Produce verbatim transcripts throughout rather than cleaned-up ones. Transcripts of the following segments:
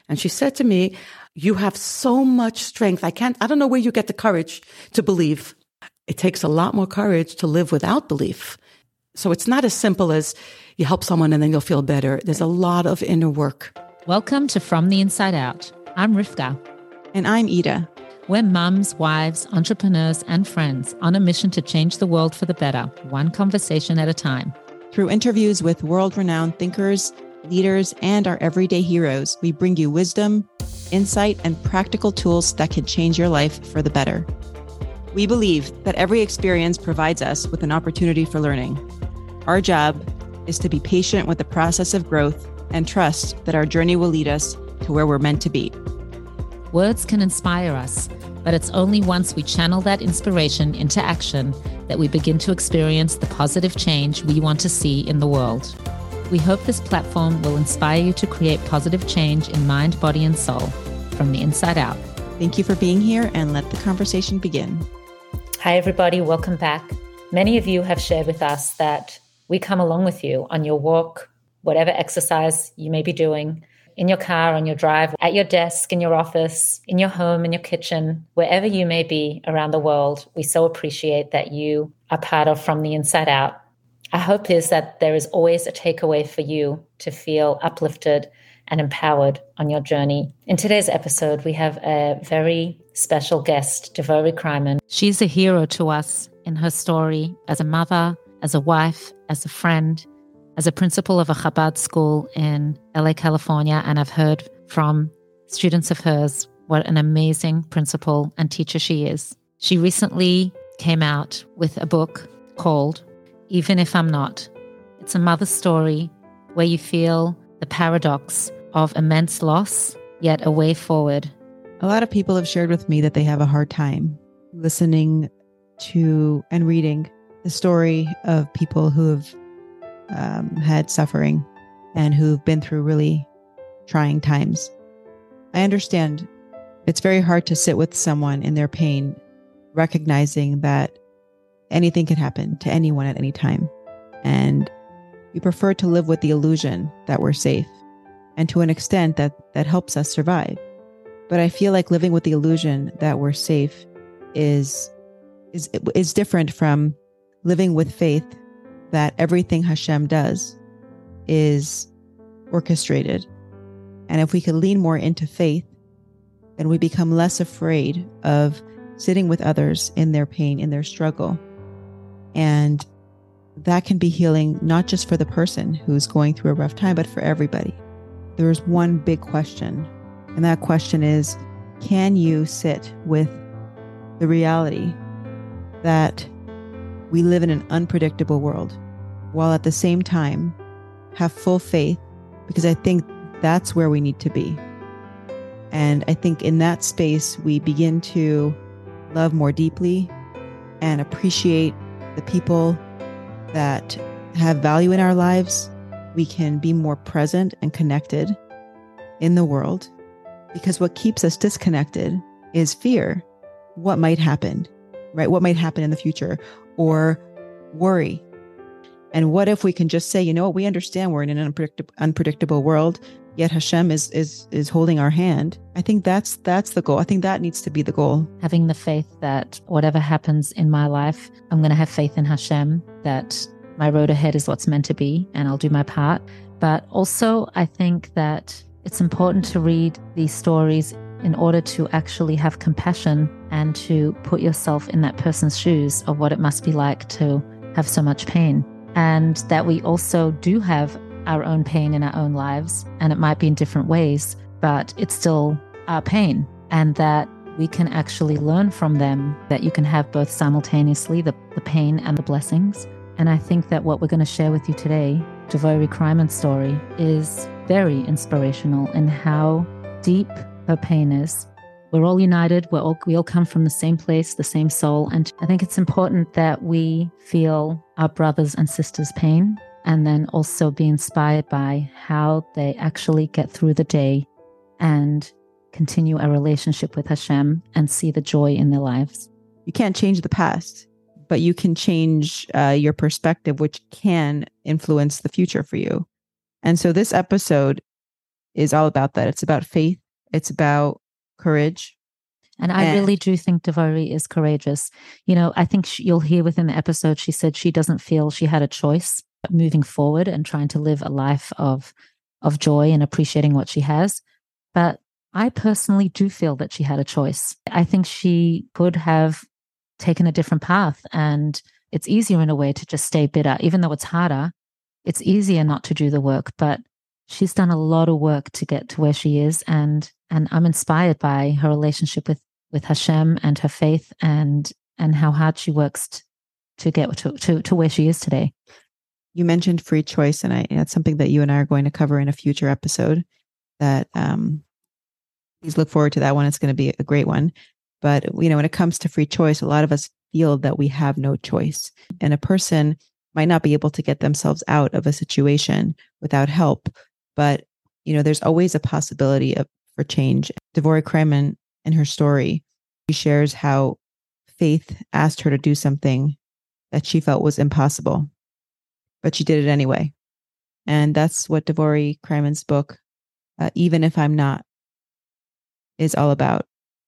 And she said to me, you have so much strength. I can't, I don't know where you get the courage to believe. It takes a lot more courage to live without belief. So it's not as simple as you help someone and then you'll feel better. There's a lot of inner work. Welcome to From the Inside Out. I'm Rivka. And I'm Ida. We're mums, wives, entrepreneurs, and friends on a mission to change the world for the better, one conversation at a time. Through interviews with world-renowned thinkers, leaders, and our everyday heroes, we bring you wisdom, insight, and practical tools that can change your life for the better. We believe that every experience provides us with an opportunity for learning. Our job is to be patient with the process of growth and trust that our journey will lead us to where we're meant to be. Words can inspire us, but it's only once we channel that inspiration into action that we begin to experience the positive change we want to see in the world. We hope this platform will inspire you to create positive change in mind, body, and soul from the inside out. Thank you for being here, and let the conversation begin. Hi, everybody. Welcome back. Many of you have shared with us that we come along with you on your walk, whatever exercise you may be doing, in your car, on your drive, at your desk, in your office, in your home, in your kitchen, wherever you may be around the world. We so appreciate that you are part of From the Inside Out. Our hope is that there is always a takeaway for you to feel uplifted and empowered on your journey. In today's episode, we have a very special guest, Devorah Kreiman. She's a hero to us in her story as a mother, as a wife, as a friend, as a principal of a Chabad school in L A, California, and I've heard from students of hers what an amazing principal and teacher she is. She recently came out with a book called Even If I'm Not. It's a mother's story where you feel the paradox of immense loss, yet a way forward. A lot of people have shared with me that they have a hard time listening to and reading the story of people who have um, had suffering and who've been through really trying times. I understand it's very hard to sit with someone in their pain, recognizing that anything can happen to anyone at any time. And we prefer to live with the illusion that we're safe. And to an extent that that helps us survive. But I feel like living with the illusion that we're safe is is is different from living with faith that everything Hashem does is orchestrated. And if we could lean more into faith, then we become less afraid of sitting with others in their pain, in their struggle. And that can be healing, not just for the person who's going through a rough time, but for everybody. There's one big question, and that question is, can you sit with the reality that we live in an unpredictable world, while at the same time have full faith? Because I think that's where we need to be. And I think in that space, we begin to love more deeply and appreciate the people that have value in our lives. We can be more present and connected in the world, because what keeps us disconnected is fear. What might happen, right? What might happen in the future, or worry. And what if we can just say, you know what, we understand we're in an unpredictable, unpredictable world, yet Hashem is is is holding our hand. I think that's that's the goal. I think that needs to be the goal. Having the faith that whatever happens in my life, I'm going to have faith in Hashem, that my road ahead is what's meant to be, and I'll do my part. But also, I think that it's important to read these stories in order to actually have compassion and to put yourself in that person's shoes of what it must be like to have so much pain. And that we also do have our own pain in our own lives, and it might be in different ways, but it's still our pain. And that we can actually learn from them, that you can have both simultaneously, the, the pain and the blessings. And I think that what we're going to share with you today, Devorah Kreiman's story, is very inspirational in how deep her pain is. We're all united. We're all, we all come from the same place, the same soul. And I think it's important that we feel our brothers and sisters' pain, and then also be inspired by how they actually get through the day and continue a relationship with Hashem and see the joy in their lives. You can't change the past, but you can change uh, your perspective, which can influence the future for you. And so this episode is all about that. It's about faith. It's about courage. And I and, really do think Devari is courageous. You know, I think she, you'll hear within the episode, she said she doesn't feel she had a choice moving forward and trying to live a life of, of joy and appreciating what she has. But I personally do feel that she had a choice. I think she could have taken a different path, and it's easier in a way to just stay bitter. Even though it's harder, it's easier not to do the work, but she's done a lot of work to get to where she is. And, and I'm inspired by her relationship with, with Hashem and her faith, and, and how hard she works t- to get to, to, to where she is today. You mentioned free choice, and I, that's something that you and I are going to cover in a future episode. That um, please look forward to that one. It's going to be a great one. But you know, when it comes to free choice, a lot of us feel that we have no choice, and a person might not be able to get themselves out of a situation without help. But you know, there's always a possibility of for change. Devorah Kreiman, in her story, she shares how faith asked her to do something that she felt was impossible, but she did it anyway. And that's what Devorah Kreiman's book, uh, Even If I'm Not, is all about.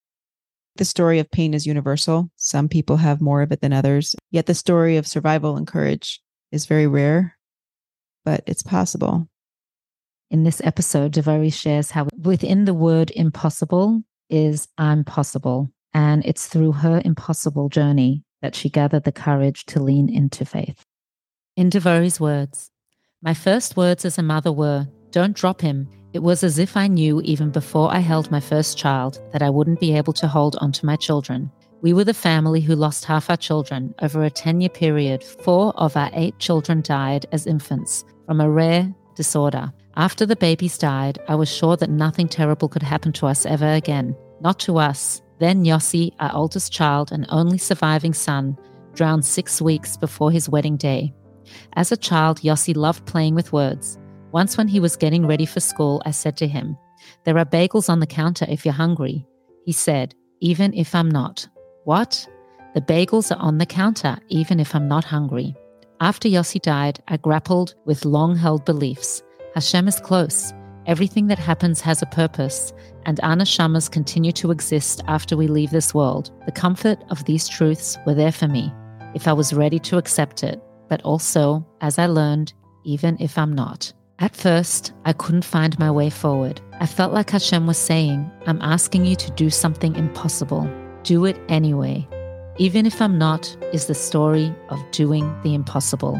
The story of pain is universal. Some people have more of it than others. Yet the story of survival and courage is very rare, but it's possible. In this episode, Devari shares how within the word impossible is I'm possible. And it's through her impossible journey that she gathered the courage to lean into faith. In Devari's words, my first words as a mother were, don't drop him. It was as if I knew even before I held my first child that I wouldn't be able to hold onto my children. We were the family who lost half our children over a ten-year period. Four of our eight children died as infants from a rare disorder. After the babies died, I was sure that nothing terrible could happen to us ever again. Not to us. Then Yossi, our oldest child and only surviving son, drowned six weeks before his wedding day. As a child, Yossi loved playing with words. Once when he was getting ready for school, I said to him, there are bagels on the counter if you're hungry. He said, even if I'm not. What? The bagels are on the counter, even if I'm not hungry. After Yossi died, I grappled with long-held beliefs. Hashem is close. Everything that happens has a purpose, and our neshamas continue to exist after we leave this world. The comfort of these truths were there for me, if I was ready to accept it, but also, as I learned, even if I'm not. At first, I couldn't find my way forward. I felt like Hashem was saying, I'm asking you to do something impossible. Do it anyway. Even if I'm not, is the story of doing the impossible.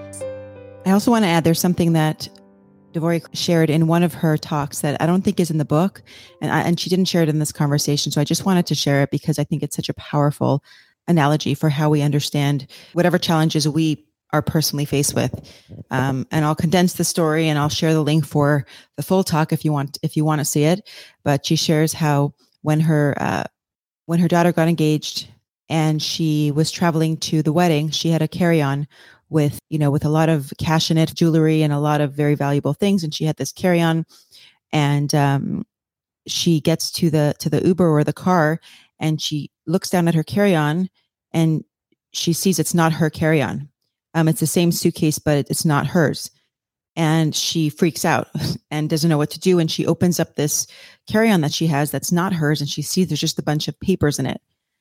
I also want to add, there's something that Devorah shared in one of her talks that I don't think is in the book, and I, and she didn't share it in this conversation. So I just wanted to share it because I think it's such a powerful analogy for how we understand whatever challenges we are personally faced with. Um, and I'll condense the story and I'll share the link for the full talk if you want, if you want to see it. But she shares how when her, uh, when her daughter got engaged and she was traveling to the wedding, she had a carry-on with, you know, with a lot of cash in it, jewelry and a lot of very valuable things. And she had this carry-on, and um, she gets to the, to the Uber or the car, and she looks down at her carry-on and she sees it's not her carry-on. Um, it's the same suitcase, but it's not hers. And she freaks out and doesn't know what to do. And she opens up this carry-on that she has that's not hers. And she sees there's just a bunch of papers in it.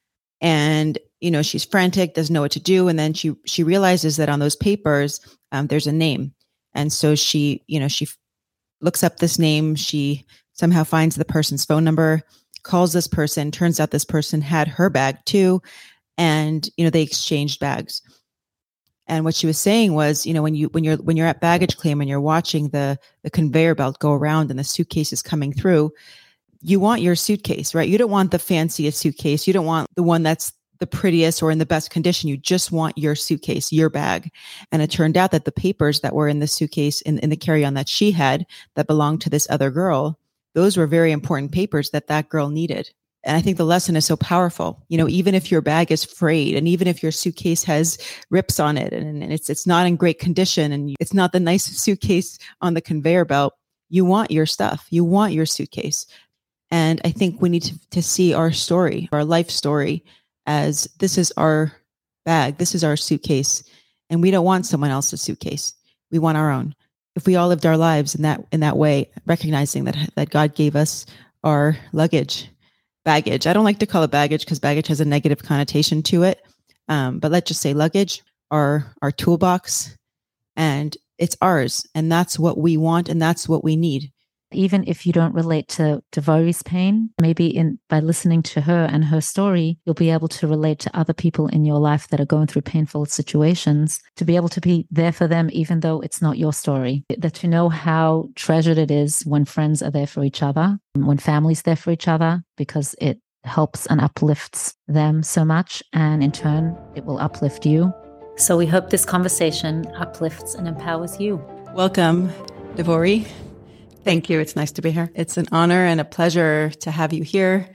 And, you know, she's frantic, doesn't know what to do. And then she, she realizes that on those papers, um, there's a name. And so she, you know, she f- looks up this name. She somehow finds the person's phone number, calls this person. Turns out this person had her bag too. And, you know, they exchanged bags. And what she was saying was, you know, when you, when you're, when you're at baggage claim and you're watching the, the conveyor belt go around and the suitcase is coming through, you want your suitcase, right? You don't want the fanciest suitcase. You don't want the one that's the prettiest or in the best condition. You just want your suitcase, your bag. And it turned out that the papers that were in the suitcase in, in the carry-on that she had that belonged to this other girl, those were very important papers that that girl needed. And I think the lesson is so powerful. You know, even if your bag is frayed and even if your suitcase has rips on it and, and it's it's not in great condition and it's not the nicest suitcase on the conveyor belt, you want your stuff. You want your suitcase. And I think we need to, to see our story, our life story, as this is our bag. This is our suitcase. And we don't want someone else's suitcase. We want our own. if we all lived our lives in that in that way, recognizing that that God gave us our luggage, baggage. I don't like to call it baggage because baggage has a negative connotation to it. Um, but let's just say luggage, our our toolbox, and it's ours. And that's what we want. And that's what we need. Even if you don't relate to Devori's pain, maybe in by listening to her and her story, you'll be able to relate to other people in your life that are going through painful situations, to be able to be there for them, even though it's not your story. That you know how treasured it is when friends are there for each other, when family's there for each other, because it helps and uplifts them so much. And in turn, it will uplift you. So we hope this conversation uplifts and empowers you. Welcome, Devori. Thank you. It's nice to be here. It's an honor and a pleasure to have you here.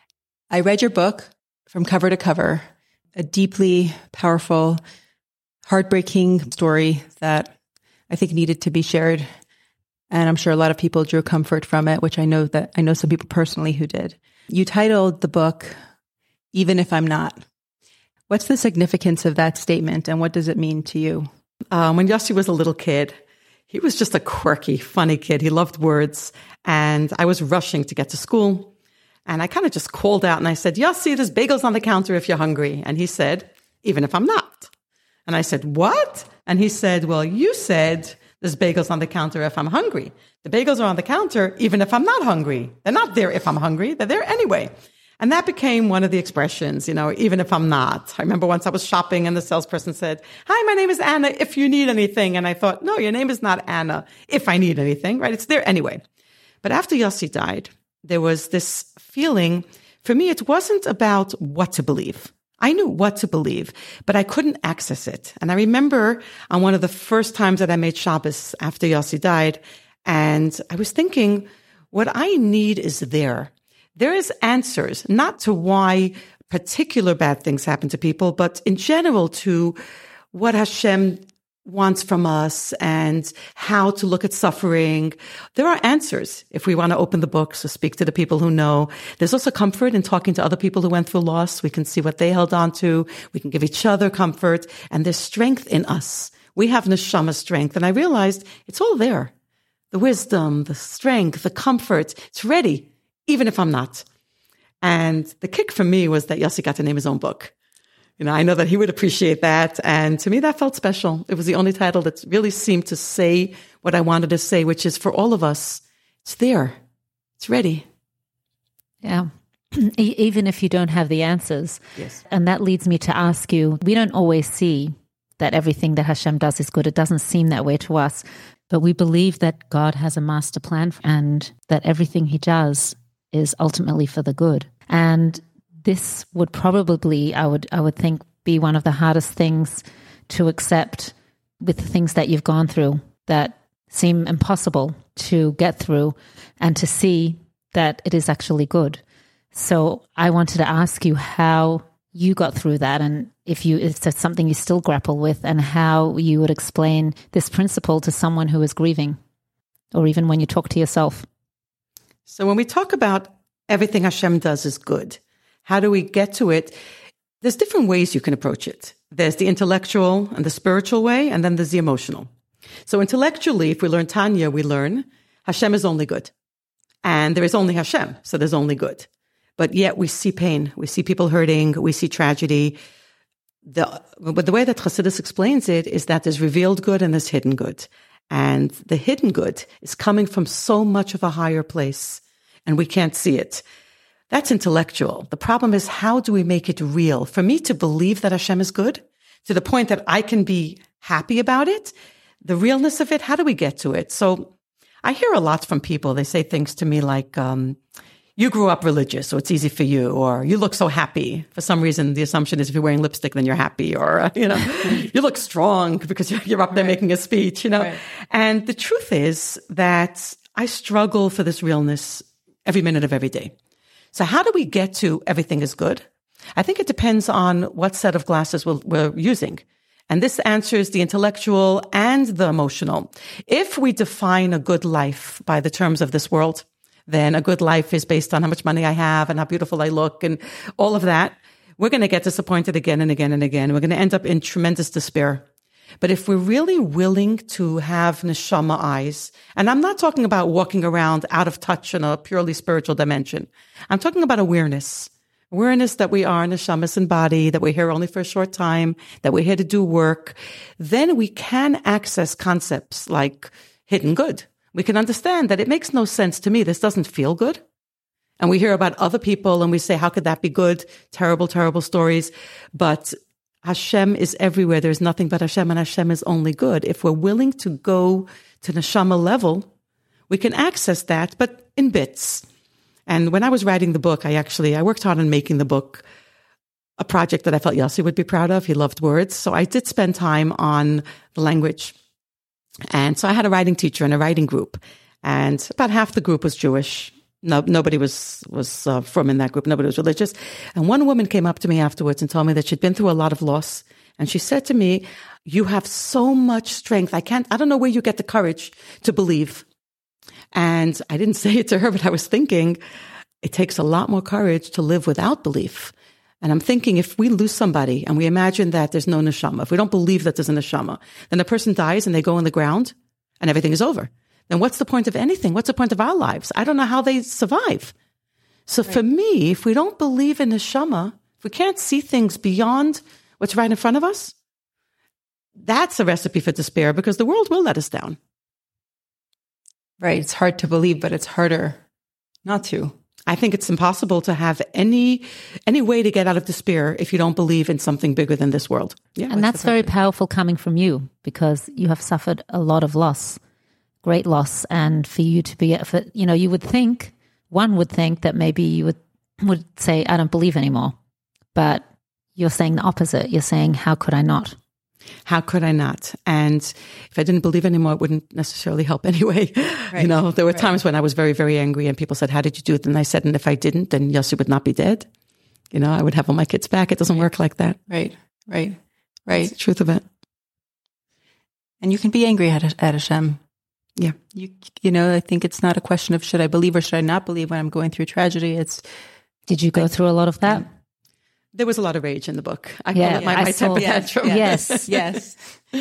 I read your book from cover to cover, a deeply powerful, heartbreaking story that I think needed to be shared. And I'm sure a lot of people drew comfort from it, which I know that I know some people personally who did. You titled the book, Even If I'm Not. What's the significance of that statement and what does it mean to you? Um, when Yossi was a little kid, he was just a quirky, funny kid. He loved words. And I was rushing to get to school. And I kind of just called out and I said, Yossi, there's bagels on the counter if you're hungry. And he said, even if I'm not. And I said, what? And he said, well, you said there's bagels on the counter if I'm hungry. The bagels are on the counter even if I'm not hungry. They're not there if I'm hungry. They're there anyway. And that became one of the expressions, you know, even if I'm not. I remember once I was shopping and the salesperson said, hi, my name is Anna, if you need anything. And I thought, no, your name is not Anna, if I need anything, right? It's there anyway. But after Yossi died, there was this feeling, for me, it wasn't about what to believe. I knew what to believe, but I couldn't access it. And I remember on one of the first times that I made Shabbos after Yossi died, and I was thinking, what I need is there. There is answers, not to why particular bad things happen to people, but in general to what Hashem wants from us and how to look at suffering. There are answers if we want to open the books or speak to the people who know. There's also comfort in talking to other people who went through loss. We can see what they held on to. We can give each other comfort. And there's strength in us. We have neshama strength. And I realized it's all there. The wisdom, the strength, the comfort. It's ready. Even if I'm not. And the kick for me was that Yossi got to name his own book. You know, I know that he would appreciate that. And to me, that felt special. It was the only title that really seemed to say what I wanted to say, which is for all of us, it's there. It's ready. Yeah. Even if you don't have the answers. Yes. And that leads me to ask you, we don't always see that everything that Hashem does is good. It doesn't seem that way to us. But we believe that God has a master plan and that everything he does is ultimately for the good. And this would probably, I would I would think, be one of the hardest things to accept with the things that you've gone through that seem impossible to get through and to see that it is actually good. So I wanted to ask you how you got through that and if you if it's something you still grapple with and how you would explain this principle to someone who is grieving or even when you talk to yourself. So when we talk about everything Hashem does is good, how do we get to it? There's different ways you can approach it. There's the intellectual and the spiritual way, and then there's the emotional. So intellectually, if we learn Tanya, we learn Hashem is only good. And there is only Hashem, so there's only good. But yet we see pain, we see people hurting, we see tragedy. The, but the way that Chassidus explains it is that there's revealed good and there's hidden good. And the hidden good is coming from so much of a higher place, and we can't see it. That's intellectual. The problem is, how do we make it real? For me to believe that Hashem is good, to the point that I can be happy about it, the realness of it, how do we get to it? So I hear a lot from people. They say things to me like, um, you grew up religious, so it's easy for you, or you look so happy. For some reason, the assumption is if you're wearing lipstick, then you're happy, or, uh, you know, you look strong because you're, you're up there right. making a speech, you know. Right. And the truth is that I struggle for this realness every minute of every day. So how do we get to everything is good? I think it depends on what set of glasses we're, we're using. And this answers the intellectual and the emotional. If we define a good life by the terms of this world, then a good life is based on how much money I have and how beautiful I look and all of that. We're going to get disappointed again and again and again. We're going to end up in tremendous despair. But if we're really willing to have neshama eyes, and I'm not talking about walking around out of touch in a purely spiritual dimension. I'm talking about awareness. Awareness that we are neshamas and body, that we're here only for a short time, that we're here to do work. Then we can access concepts like hidden good. We can understand that it makes no sense to me. This doesn't feel good. And we hear about other people and we say, how could that be good? Terrible, terrible stories. But Hashem is everywhere. There's nothing but Hashem, and Hashem is only good. If we're willing to go to neshama level, we can access that, but in bits. And when I was writing the book, I actually, I worked hard on making the book a project that I felt Yossi would be proud of. He loved words. So I did spend time on the language. And so I had a writing teacher and a writing group. And about half the group was Jewish. No, nobody was, was uh, from in that group. Nobody was religious. And one woman came up to me afterwards and told me that she'd been through a lot of loss. And she said to me, you have so much strength. I can't, I don't know where you get the courage to believe. And I didn't say it to her, but I was thinking, it takes a lot more courage to live without belief. And I'm thinking, if we lose somebody and we imagine that there's no neshama, if we don't believe that there's a neshama, then the person dies and they go in the ground and everything is over. Then what's the point of anything? What's the point of our lives? I don't know how they survive. So right. For me, if we don't believe in neshama, if we can't see things beyond what's right in front of us, that's a recipe for despair, because the world will let us down. Right. It's hard to believe, but it's harder not to. I think it's impossible to have any any way to get out of despair if you don't believe in something bigger than this world. Yeah, and that's very powerful coming from you, because you have suffered a lot of loss. Great loss. And for you to be, for, you know, you would think, one would think that maybe you would, would say, I don't believe anymore. But you're saying the opposite. You're saying, how could I not? How could I not? And if I didn't believe anymore, it wouldn't necessarily help anyway. Right. You know, there were right. times when I was very, very angry and people said, how did you do it? And I said, and if I didn't, then Yossi would not be dead. You know, I would have all my kids back. It doesn't right. work like that. Right, right, right. That's the truth of it. And you can be angry at, at Hashem. Yeah. You you know, I think it's not a question of should I believe or should I not believe when I'm going through tragedy. It's, did you go like, through a lot of that? Yeah. There was a lot of rage in the book. I yeah, call it my, I my saw, temper yes, tantrum. Yes, yes.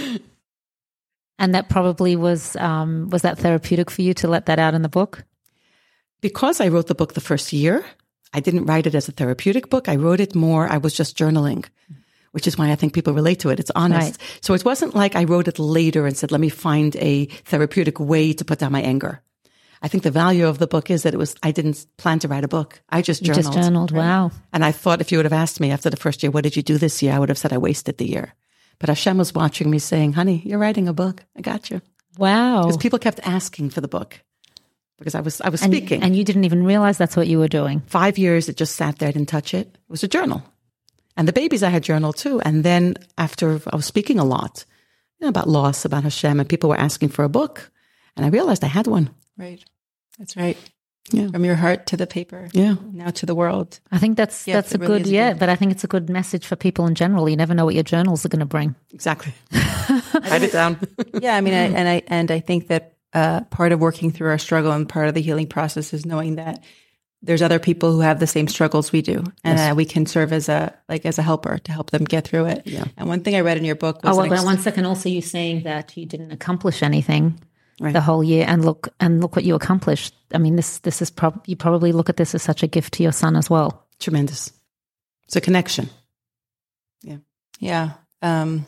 And that probably was, um, was that therapeutic for you to let that out in the book? Because I wrote the book the first year, I didn't write it as a therapeutic book. I wrote it more, I was just journaling, which is why I think people relate to it. It's honest. Right. So it wasn't like I wrote it later and said, let me find a therapeutic way to put down my anger. I think the value of the book is that it was, I didn't plan to write a book. I just journaled. You just journaled. Wow. And I thought if you would have asked me after the first year, what did you do this year? I would have said I wasted the year. But Hashem was watching me saying, honey, you're writing a book. I got you. Wow. Because people kept asking for the book because I was, I was and, speaking. And you didn't even realize that's what you were doing. Five years, it just sat there. I didn't touch it. It was a journal. And the babies I had journaled too. And then after I was speaking a lot, you know, about loss, about Hashem, and people were asking for a book. And I realized I had one. Right. That's right. Yeah. From your heart to the paper. Yeah. Now to the world. I think that's, yes, that's a really good, a yeah, good. But I think it's a good message for people in general. You never know what your journals are going to bring. Exactly. Write it down. Yeah. I mean, I, and I, and I think that, uh, part of working through our struggle and part of the healing process is knowing that there's other people who have the same struggles we do. And yes. uh, we can serve as a, like as a helper to help them get through it. Yeah. And one thing I read in your book was, oh, well, like, but one second. Also, you saying that you didn't accomplish anything. Right. The whole year, and look and look what you accomplished. I mean, this this is prob- you probably look at this as such a gift to your son as well. Tremendous. It's a connection. Yeah, yeah. Um,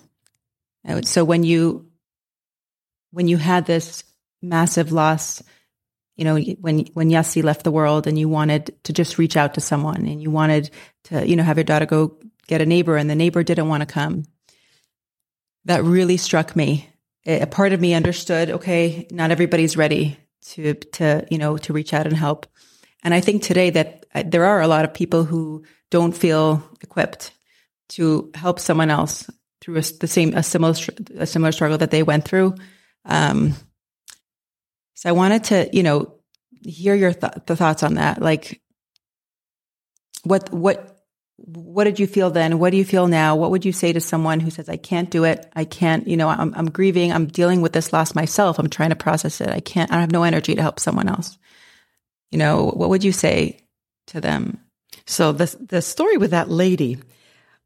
so when you when you had this massive loss, you know, when when Yossi left the world, and you wanted to just reach out to someone, and you wanted to, you know, have your daughter go get a neighbor, and the neighbor didn't want to come. That really struck me. A part of me understood, okay, not everybody's ready to, to, you know, to reach out and help. And I think today that there are a lot of people who don't feel equipped to help someone else through a, the same, a similar, a similar struggle that they went through. Um, so I wanted to, you know, hear your th- the thoughts on that. Like, what, what, what did you feel then? What do you feel now? What would you say to someone who says, I can't do it. I can't, you know, I'm, I'm grieving. I'm dealing with this loss myself. I'm trying to process it. I can't, I have no energy to help someone else. You know, what would you say to them? So the, the story with that lady,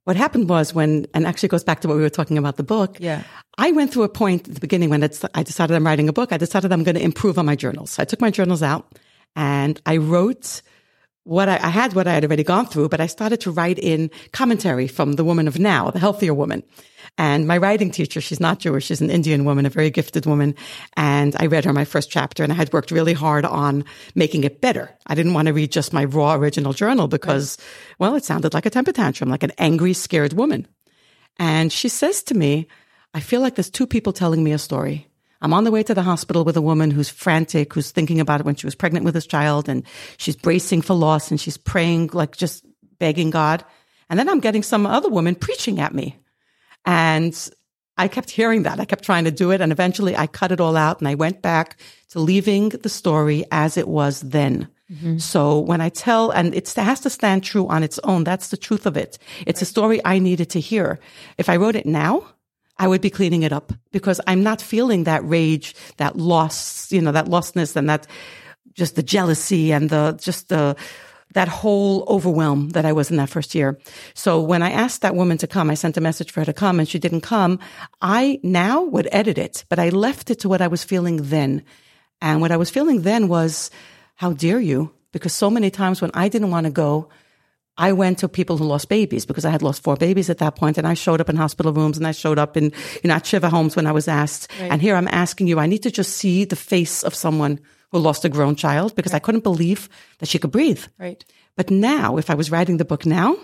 what happened was when, and actually goes back to what we were talking about the book. Yeah. I went through a point at the beginning when it's, I decided I'm writing a book. I decided I'm going to improve on my journals. So I took my journals out and I wrote what I, I had, what I had already gone through, but I started to write in commentary from the woman of now, the healthier woman. And my writing teacher, she's not Jewish, she's an Indian woman, a very gifted woman. And I read her my first chapter and I had worked really hard on making it better. I didn't want to read just my raw original journal because, right. well, it sounded like a temper tantrum, like an angry, scared woman. And she says to me, I feel like there's two people telling me a story. I'm on the way to the hospital with a woman who's frantic, who's thinking about it when she was pregnant with this child, and she's bracing for loss and she's praying, like just begging God. And then I'm getting some other woman preaching at me. And I kept hearing that. I kept trying to do it. And eventually I cut it all out and I went back to leaving the story as it was then. Mm-hmm. So when I tell, and it's, it has to stand true on its own, that's the truth of it. It's right. a story I needed to hear. If I wrote it now, I would be cleaning it up because I'm not feeling that rage, that loss, you know, that lostness and that just the jealousy and the, just the, that whole overwhelm that I was in that first year. So when I asked that woman to come, I sent a message for her to come and she didn't come. I now would edit it, but I left it to what I was feeling then. And what I was feeling then was, how dare you? Because so many times when I didn't want to go, I went to people who lost babies because I had lost four babies at that point, and I showed up in hospital rooms and I showed up in, you know, at Shiva homes when I was asked. Right. And here I'm asking you, I need to just see the face of someone who lost a grown child because right. I couldn't believe that she could breathe. Right. But now, if I was writing the book now,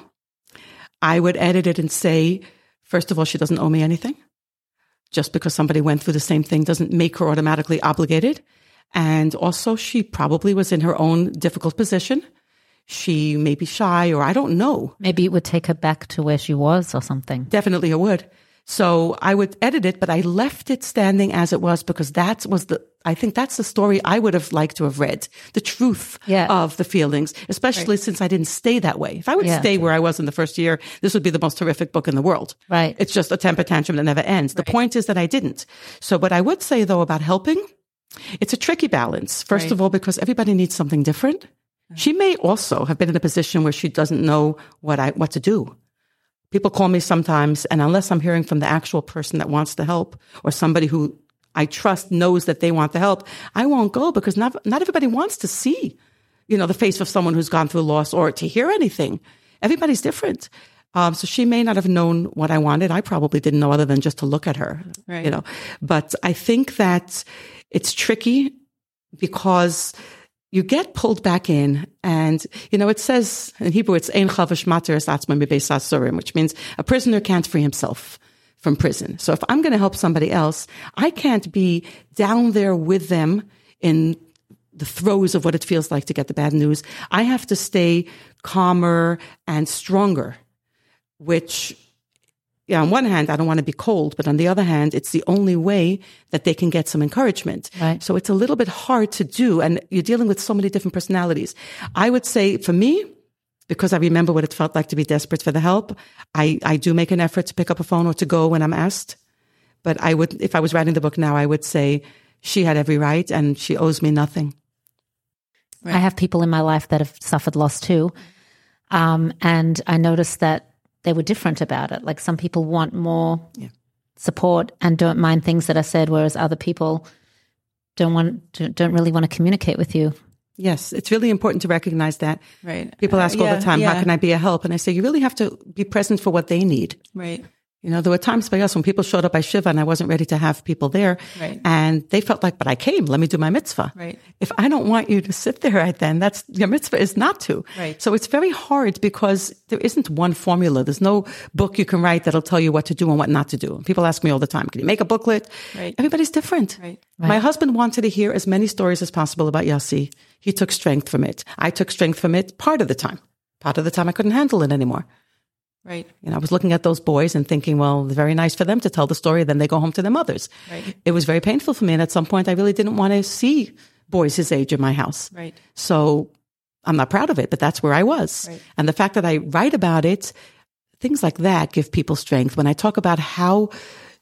I would edit it and say, first of all, she doesn't owe me anything. Just because somebody went through the same thing doesn't make her automatically obligated. And also, she probably was in her own difficult position. She may be shy, or I don't know. Maybe it would take her back to where she was or something. Definitely it would. So I would edit it, but I left it standing as it was because that was the, I think that's the story I would have liked to have read. The truth yeah. of the feelings, especially right. since I didn't stay that way. If I would yeah. stay where I was in the first year, this would be the most horrific book in the world. Right. It's just a temper tantrum that never ends. Right. The point is that I didn't. So what I would say though about helping, it's a tricky balance. First right. of all, because everybody needs something different. She may also have been in a position where she doesn't know what I, what to do. People call me sometimes, and unless I'm hearing from the actual person that wants to help or somebody who I trust knows that they want to help, I won't go because not, not everybody wants to see, you know, the face of someone who's gone through loss or to hear anything. Everybody's different. Um, so she may not have known what I wanted. I probably didn't know other than just to look at her, right. you know, but I think that it's tricky because you get pulled back in and, you know, it says in Hebrew, it's ein chavish mater es atzmo mibeis ha'asurim, which means a prisoner can't free himself from prison. So if I'm going to help somebody else, I can't be down there with them in the throes of what it feels like to get the bad news. I have to stay calmer and stronger, which, yeah, on one hand, I don't want to be cold, but on the other hand, it's the only way that they can get some encouragement. Right. So it's a little bit hard to do, and you're dealing with so many different personalities. I would say, for me, because I remember what it felt like to be desperate for the help, I, I do make an effort to pick up a phone or to go when I'm asked. But I would, if I was writing the book now, I would say she had every right and she owes me nothing. Right. I have people in my life that have suffered loss too. Um, and I noticed that they were different about it. Like some people want more yeah. support and don't mind things that are said, whereas other people don't want, don't really want to communicate with you. Yes, it's really important to recognize that. Right. People ask uh, yeah, all the time, yeah. how can I be a help? And I say, you really have to be present for what they need. Right. You know, there were times by us when people showed up by Shiva and I wasn't ready to have people there. Right. And they felt like, but I came, let me do my mitzvah. Right. If I don't want you to sit there right then, that's, your mitzvah is not to. Right. So it's very hard because there isn't one formula. There's no book you can write that'll tell you what to do and what not to do. And people ask me all the time, can you make a booklet? Right. Everybody's different. Right. Right. My husband wanted to hear as many stories as possible about Yossi. He took strength from it. I took strength from it part of the time. Part of the time I couldn't handle it anymore. Right. You know, I was looking at those boys and thinking, well, it's very nice for them to tell the story. Then they go home to their mothers. Right. It was very painful for me. And at some point, I really didn't want to see boys his age in my house. Right. So I'm not proud of it, but that's where I was. Right. And the fact that I write about it, things like that give people strength. When I talk about how,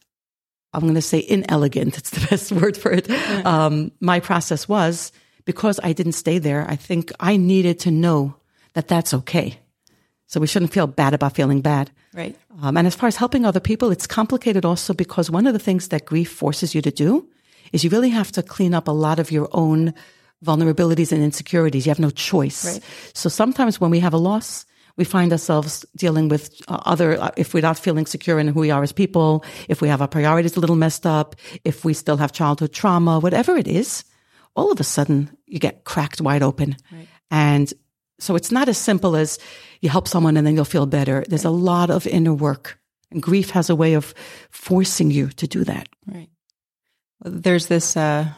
I'm going to say inelegant, it's the best word for it, um, my process was, because I didn't stay there, I think I needed to know that that's okay. So we shouldn't feel bad about feeling bad. Right. Um, and as far as helping other people, it's complicated also because one of the things that grief forces you to do is you really have to clean up a lot of your own vulnerabilities and insecurities. You have no choice. Right. So sometimes when we have a loss, we find ourselves dealing with uh, other, uh, if we're not feeling secure in who we are as people, if we have our priorities a little messed up, if we still have childhood trauma, whatever it is, all of a sudden you get cracked wide open. Right. And so it's not as simple as you help someone and then you'll feel better. There's a lot of inner work, and grief has a way of forcing you to do that. Right. Well, there's this uh,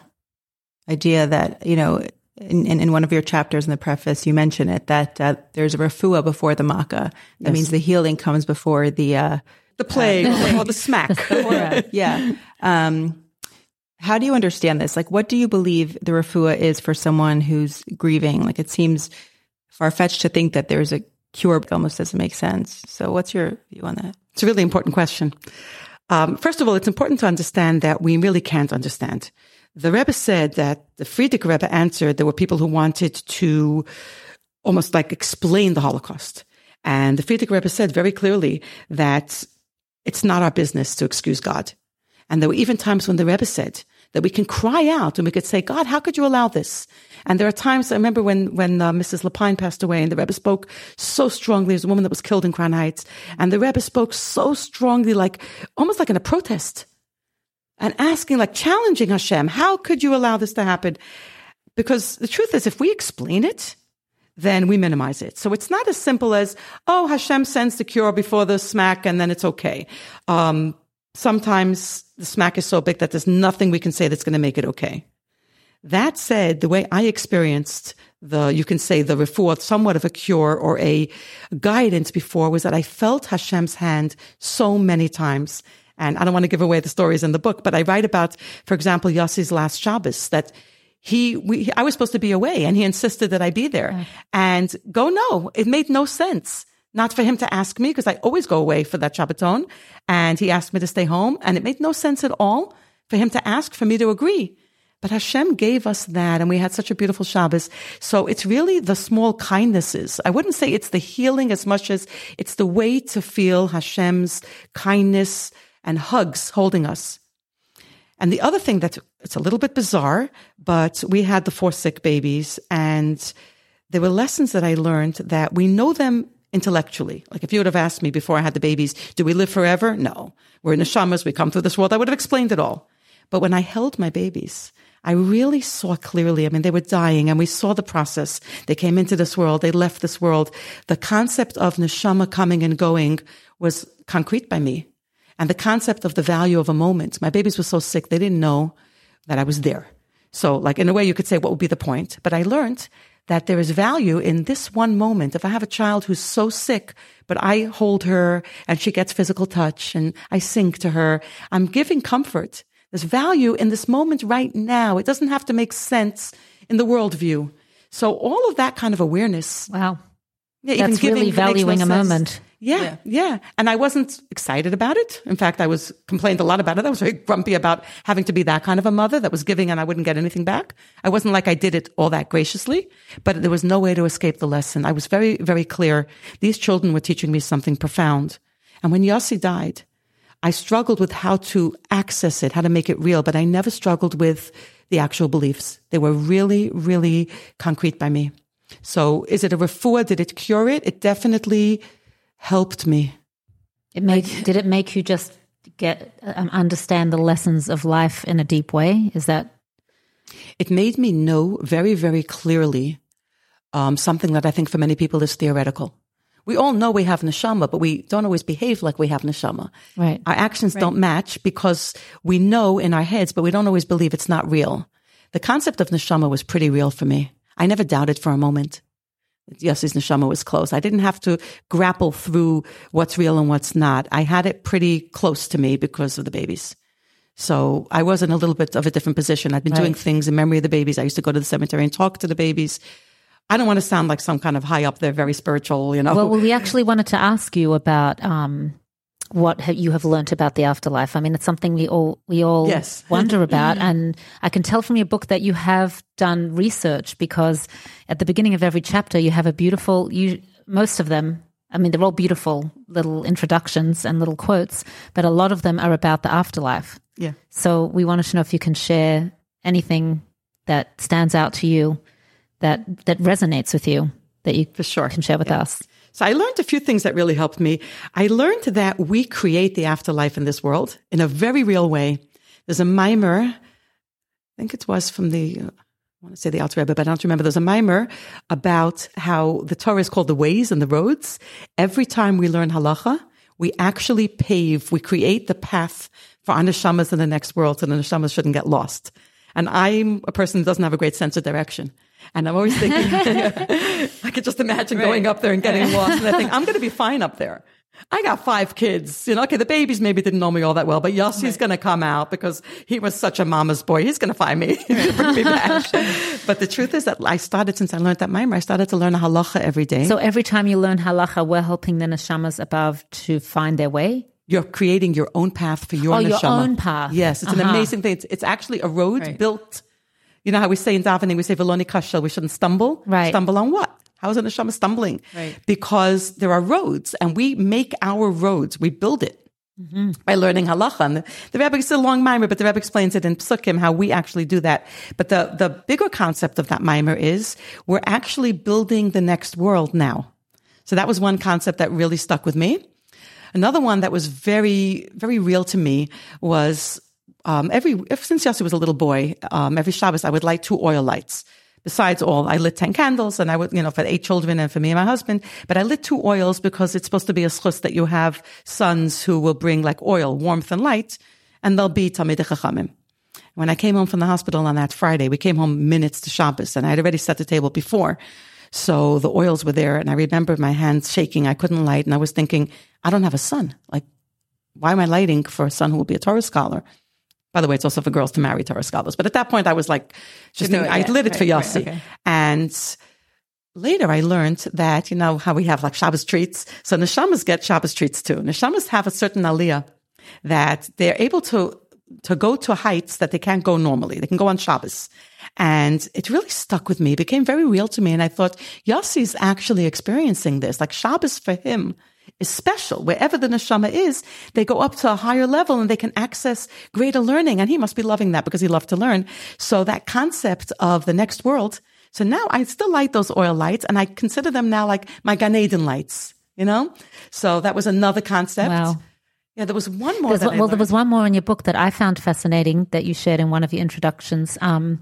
idea that, you know, in, in, in one of your chapters in the preface, you mention it, that uh, there's a refuah before the makkah. That Yes. means the healing comes before the... Uh, The plague uh, or the smack. yeah. Um, how do you understand this? Like, what do you believe the refuah is for someone who's grieving? Like, it seems far-fetched to think that there's a cure. It almost doesn't make sense. So what's your view on that? It's a really important question. Um, first of all, it's important to understand that we really can't understand. The Rebbe said that the Frierdiker Rebbe answered there were people who wanted to almost like explain the Holocaust. And the Frierdiker Rebbe said very clearly that it's not our business to excuse God. And there were even times when the Rebbe said that we can cry out and we could say, God, how could you allow this? And there are times, I remember when, when uh, Missus Lapine passed away and the Rebbe spoke so strongly. There's a woman that was killed in Crown Heights. And the Rebbe spoke so strongly, like almost like in a protest and asking, like challenging Hashem, how could you allow this to happen? Because the truth is, if we explain it, then we minimize it. So it's not as simple as, oh, Hashem sends the cure before the smack and then it's okay. Um, sometimes the smack is so big that there's nothing we can say that's going to make it okay. That said, the way I experienced the, you can say the refuah, somewhat of a cure or a guidance before, was that I felt Hashem's hand so many times. And I don't want to give away the stories in the book, but I write about, for example, Yossi's last Shabbos, that he, we, I was supposed to be away and he insisted that I be there. Right. And go, no, it made no sense not for him to ask me, because I always go away for that Shabbaton. And he asked me to stay home, and it made no sense at all for him to ask for me to agree. But Hashem gave us that, and we had such a beautiful Shabbos. So it's really the small kindnesses. I wouldn't say it's the healing as much as it's the way to feel Hashem's kindness and hugs holding us. And the other thing that it's a little bit bizarre, but we had the four sick babies, and there were lessons that I learned that we know them intellectually. Like if you would have asked me before I had the babies, do we live forever? No. We're neshamas, we come through this world. I would have explained it all. But when I held my babies, I really saw clearly. I mean, they were dying and we saw the process. They came into this world. They left this world. The concept of neshama coming and going was concrete by me. And the concept of the value of a moment. My babies were so sick, they didn't know that I was there. So like in a way you could say, what would be the point? But I learned that there is value in this one moment. If I have a child who's so sick, but I hold her and she gets physical touch and I sing to her, I'm giving comfort. There's value in this moment right now. It doesn't have to make sense in the worldview. So all of that kind of awareness. Wow. Yeah, That's even giving, really valuing no a sense. moment. Yeah, yeah, yeah. And I wasn't excited about it. In fact, I was complained a lot about it. I was very grumpy about having to be that kind of a mother that was giving and I wouldn't get anything back. I wasn't like I did it all that graciously, but there was no way to escape the lesson. I was very, very clear. These children were teaching me something profound. And when Yossi died, I struggled with how to access it, how to make it real, but I never struggled with the actual beliefs. They were really, really concrete by me. So is it a refuah? Did it cure it? It definitely helped me. It made, did it make you just get, um, understand the lessons of life in a deep way? Is that? It made me know very, very clearly um, something that I think for many people is theoretical. We all know we have neshama, but we don't always behave like we have neshama. Right. Our actions right. don't match because we know in our heads, but we don't always believe it's not real. The concept of neshama was pretty real for me. I never doubted for a moment. Yossi's neshama was close. I didn't have to grapple through what's real and what's not. I had it pretty close to me because of the babies. So I was in a little bit of a different position. I'd been right. doing things in memory of the babies. I used to go to the cemetery and talk to the babies. I don't want to sound like some kind of high up there, very spiritual, you know. Well, we actually wanted to ask you about um, what ha- you have learnt about the afterlife. I mean, it's something we all we all yes. wonder about, and I can tell from your book that you have done research, because at the beginning of every chapter you have a beautiful. You most of them I mean, they're all beautiful little introductions and little quotes, but a lot of them are about the afterlife. Yeah. So we wanted to know if you can share anything that stands out to you, that that resonates with you, that you For sure. can share with Yeah. us. So I learned a few things that really helped me. I learned that we create the afterlife in this world in a very real way. There's a mimer, I think it was from the, uh, I want to say the Alter Rebbe, but I don't remember. There's a mimer about how the Torah is called the ways and the roads. Every time we learn halacha, we actually pave, we create the path for our neshamas in the next world so the neshamas shouldn't get lost. And I'm a person who doesn't have a great sense of direction. And I'm always thinking, I could just imagine right. going up there and getting lost. And I think, I'm going to be fine up there. I got five kids. You know, okay, the babies maybe didn't know me all that well, but Yossi's right. going to come out because he was such a mama's boy. He's going to find me. Bring me back. But the truth is that I started, since I learned that mimer, I started to learn a halacha every day. So every time you learn halacha, we're helping the neshamas above to find their way? You're creating your own path for your oh, neshama. your own path. Yes, it's uh-huh. an amazing thing. It's, it's actually a road right. built. You know how we say in davening, we say veloni kashel, we shouldn't stumble. Right. Stumble on what? How is a neshama stumbling? Right. Because there are roads, and we make our roads. We build it mm-hmm. by learning halacha. And the, the Rebbe, it's a long mimer, but the Rebbe explains it in Psukim how we actually do that. But the the bigger concept of that mimer is we're actually building the next world now. So that was one concept that really stuck with me. Another one that was very, very real to me was um, every, ever since Yossi was a little boy, um, every Shabbos I would light two oil lights. Besides all, I lit ten candles, and I would, you know, for eight children and for me and my husband. But I lit two oils because it's supposed to be a schus that you have sons who will bring like oil, warmth, and light, and they'll be Talmidei Chachamim. When I came home from the hospital on that Friday, we came home minutes to Shabbos, and I had already set the table before. So the oils were there, and I remember my hands shaking. I couldn't light, and I was thinking, I don't have a son. Like, why am I lighting for a son who will be a Torah scholar? By the way, it's also for girls to marry Torah scholars. But at that point, I was like, just thinking, I lit it right, for Yossi. Right, okay. And later I learned that, you know, how we have like Shabbos treats. So neshamas get Shabbos treats too. Neshamas have a certain aliyah that they're able to, to go to heights that they can't go normally. They can go on Shabbos. And it really stuck with me. It became very real to me. And I thought, Yossi's actually experiencing this. Like Shabbos for him is special. Wherever the neshama is, they go up to a higher level and they can access greater learning. And he must be loving that because he loved to learn. So that concept of the next world. So now I still light those oil lights, and I consider them now like my Gan Eden lights, you know? So that was another concept. Wow. Yeah, there was one more. That well, there was one more in your book that I found fascinating that you shared in one of your introductions. Um,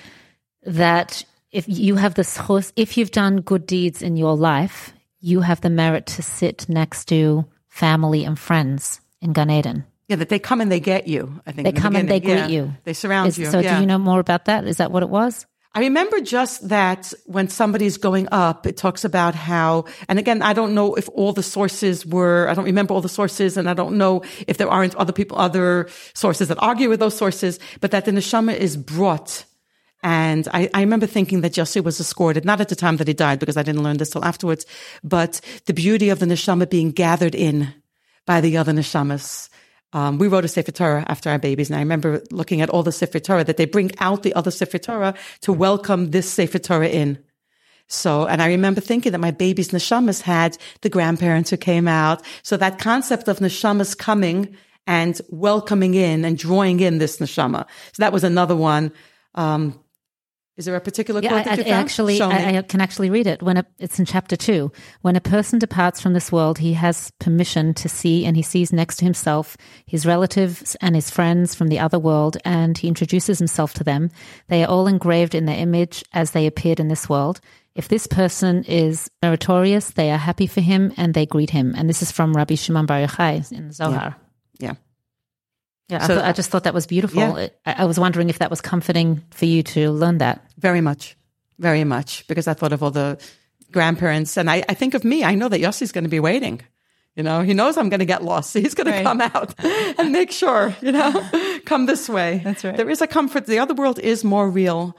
that if you have this chus, if you've done good deeds in your life, you have the merit to sit next to family and friends in Gan Eden. Yeah, that they come and they get you, I think. They come and they greet yeah. you. They surround Is, you. So yeah. do you know more about that? Is that what it was? I remember just that when somebody's going up, it talks about how, and again, I don't know if all the sources were, I don't remember all the sources, and I don't know if there aren't other people, other sources that argue with those sources, but that the neshama is brought. And I, I remember thinking that Yossi was escorted, not at the time that he died, because I didn't learn this till afterwards, but the beauty of the neshama being gathered in by the other neshamas. Um, we wrote a Sefer Torah after our babies, and I remember looking at all the Sefer Torah, that they bring out the other Sefer Torah to welcome this Sefer Torah in. So, and I remember thinking that my baby's neshamas had the grandparents who came out. So that concept of neshamas coming and welcoming in and drawing in this neshama. So that was another one. Um, Is there a particular quote yeah, that you I, found? Actually, I, I can actually read it. When a, it's in chapter two. When a person departs from this world, he has permission to see, and he sees next to himself his relatives and his friends from the other world, and he introduces himself to them. They are all engraved in their image as they appeared in this world. If this person is meritorious, they are happy for him and they greet him. And this is from Rabbi Shimon Bar Yochai in Zohar. Yeah. yeah. Yeah, so, I, thought, I just thought that was beautiful. Yeah. I, I was wondering if that was comforting for you to learn that. Very much, very much, because I thought of all the grandparents, and I, I think of me. I know that Yossi's going to be waiting. You know, he knows I'm going to get lost. So he's going right. to come out and make sure, you know, come this way. That's right. There is a comfort. The other world is more real.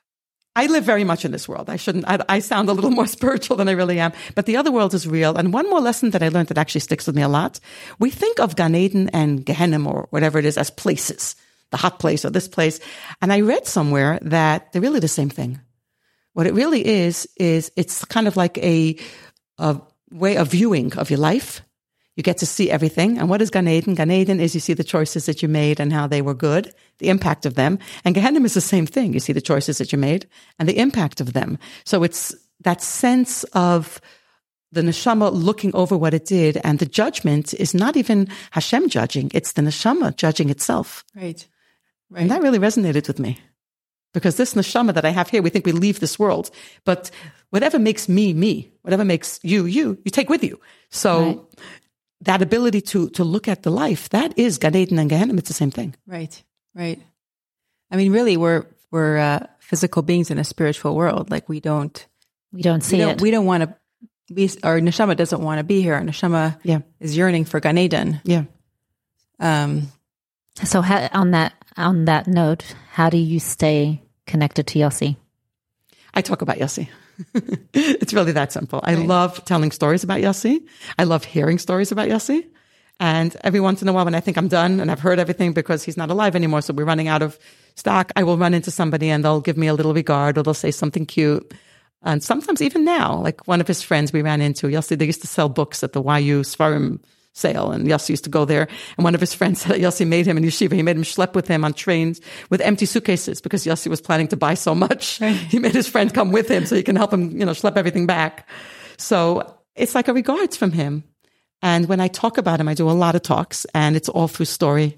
I live very much in this world. I shouldn't, I, I sound a little more spiritual than I really am, but the other world is real. And one more lesson that I learned that actually sticks with me a lot. We think of Gan Eden and Gehenna or whatever it is as places, the hot place or this place. And I read somewhere that they're really the same thing. What it really is, is it's kind of like a, a way of viewing of your life. You get to see everything. And what is Gan Eden? Gan Eden is you see the choices that you made and how they were good, the impact of them. And Gehenna is the same thing. You see the choices that you made and the impact of them. So it's that sense of the neshama looking over what it did, and the judgment is not even Hashem judging, it's the neshama judging itself. Right. Right. And that really resonated with me. Because this neshama that I have here, we think we leave this world. But whatever makes me, me, whatever makes you, you, you take with you. So right. that ability to to look at the life, that is Gan Eden and Gehenna. It's the same thing. Right, right. I mean, really, we're we're uh, physical beings in a spiritual world. Like we don't... We don't see we don't, it. We don't want to... We, our neshama doesn't want to be here. Our neshama yeah. is yearning for Gan Eden. Yeah. Um. So how, on that on that note, how do you stay connected to Yossi? I talk about Yossi. It's really that simple. I right. love telling stories about Yossi. I love hearing stories about Yossi. And every once in a while when I think I'm done and I've heard everything because he's not alive anymore, so we're running out of stock, I will run into somebody and they'll give me a little regard or they'll say something cute. And sometimes even now, like one of his friends we ran into, Yossi, they used to sell books at the Y U Sfarim sale, and Yossi used to go there. And one of his friends said Yossi made him in yeshiva. He made him schlep with him on trains with empty suitcases because Yossi was planning to buy so much. Right. He made his friend come with him so he can help him, you know, schlep everything back. So it's like a regards from him. And when I talk about him, I do a lot of talks, and it's all through story.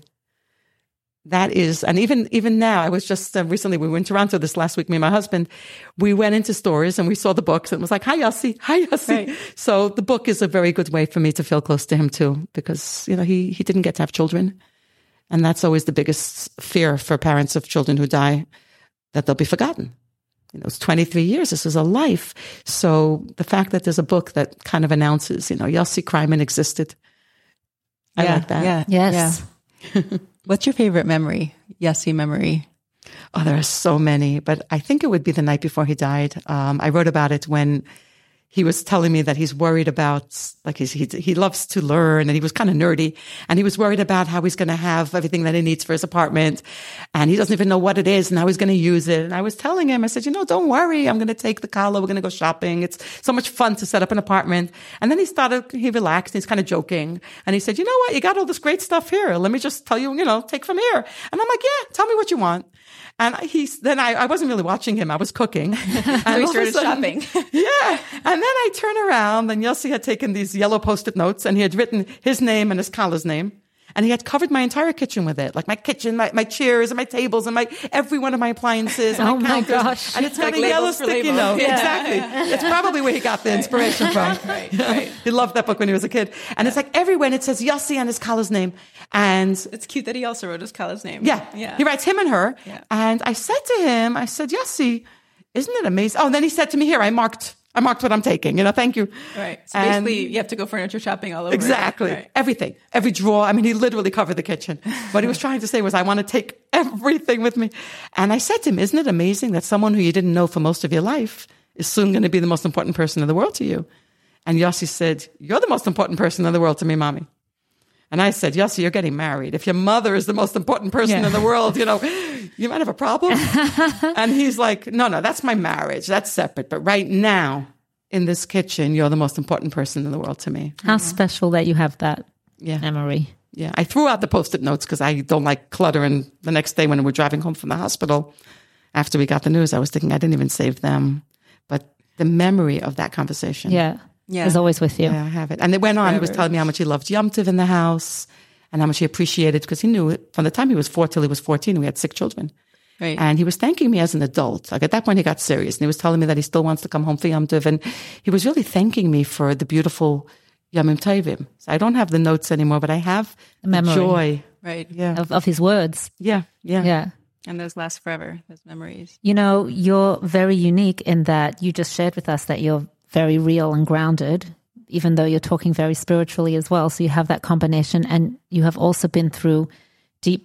That is, and even even now, I was just uh, recently, we were in Toronto this last week, me and my husband, we went into stores and we saw the books and it was like, hi, Yossi, hi, Yossi. Right. So the book is a very good way for me to feel close to him too, because, you know, he, he didn't get to have children. And that's always the biggest fear for parents of children who die, that they'll be forgotten. You know, it's twenty-three years. This is a life. So the fact that there's a book that kind of announces, you know, Yossi Kreiman existed. I yeah, like that. Yeah. Yes. Yeah. What's your favorite memory? Yossi memory? Oh, there are so many, but I think it would be the night before he died. Um, I wrote about it when he was telling me that he's worried about, like he's, he, he loves to learn, and he was kind of nerdy, and he was worried about how he's going to have everything that he needs for his apartment, and he doesn't even know what it is and how he's going to use it. And I was telling him, I said, you know, don't worry. I'm going to take the Kala. We're going to go shopping. It's so much fun to set up an apartment. And then he started, he relaxed. He's kind of joking. And he said, you know what? You got all this great stuff here. Let me just tell you, you know, take from here. And I'm like, yeah, tell me what you want. And he's, then I, I wasn't really watching him. I was cooking. And so he started shopping. Yeah. And then I turn around, and Yossi had taken these yellow Post-it notes, and he had written his name and his Kala's name. And he had covered my entire kitchen with it, like my kitchen, my, my chairs and my tables and my, every one of my appliances. And oh my, my gosh. And it's got like a yellow sticky labels. note. Yeah. Exactly. Yeah. It's probably where he got the inspiration right. from. Right, right. He loved that book when he was a kid. And yeah. it's like everywhere, and it says Yossi and his Kala's name. And it's cute that he also wrote his Kala's name. Yeah. Yeah. He writes him and her. Yeah. And I said to him, I said, Yossi, isn't it amazing? Oh, and then he said to me, here, I marked I marked what I'm taking, you know, thank you. Right. So and basically you have to go furniture shopping all over. Exactly. Right. Everything. Every drawer. I mean, he literally covered the kitchen. What he was trying to say was, I want to take everything with me. And I said to him, isn't it amazing that someone who you didn't know for most of your life is soon going to be the most important person in the world to you? And Yossi said, you're the most important person in the world to me, Mommy. And I said, Yossi, you're getting married. If your mother is the most important person yeah. in the world, you know, you might have a problem. And he's like, no, no, that's my marriage. That's separate. But right now, in this kitchen, you're the most important person in the world to me. How mm-hmm. special that you have that yeah. memory. Yeah. I threw out the Post-it notes because I don't like clutter. And the next day when we were driving home from the hospital, after we got the news, I was thinking I didn't even save them. But the memory of that conversation. Yeah. Yeah. Is always with you. Yeah, I have it. And it went on. Forever. He was telling me how much he loved Yom Tov in the house and how much he appreciated, because he knew it from the time he was four till he was fourteen, we had sick children. Right. And he was thanking me as an adult. Like at that point, he got serious, and he was telling me that he still wants to come home for Yom Tov. And he was really thanking me for the beautiful Yomim Tovim. So I don't have the notes anymore, but I have the memory. joy. Right. Yeah. Of, of his words. Yeah. Yeah. Yeah. And those last forever, those memories. You know, you're very unique in that you just shared with us that you're very real and grounded, even though you're talking very spiritually as well. So you have that combination, and you have also been through deep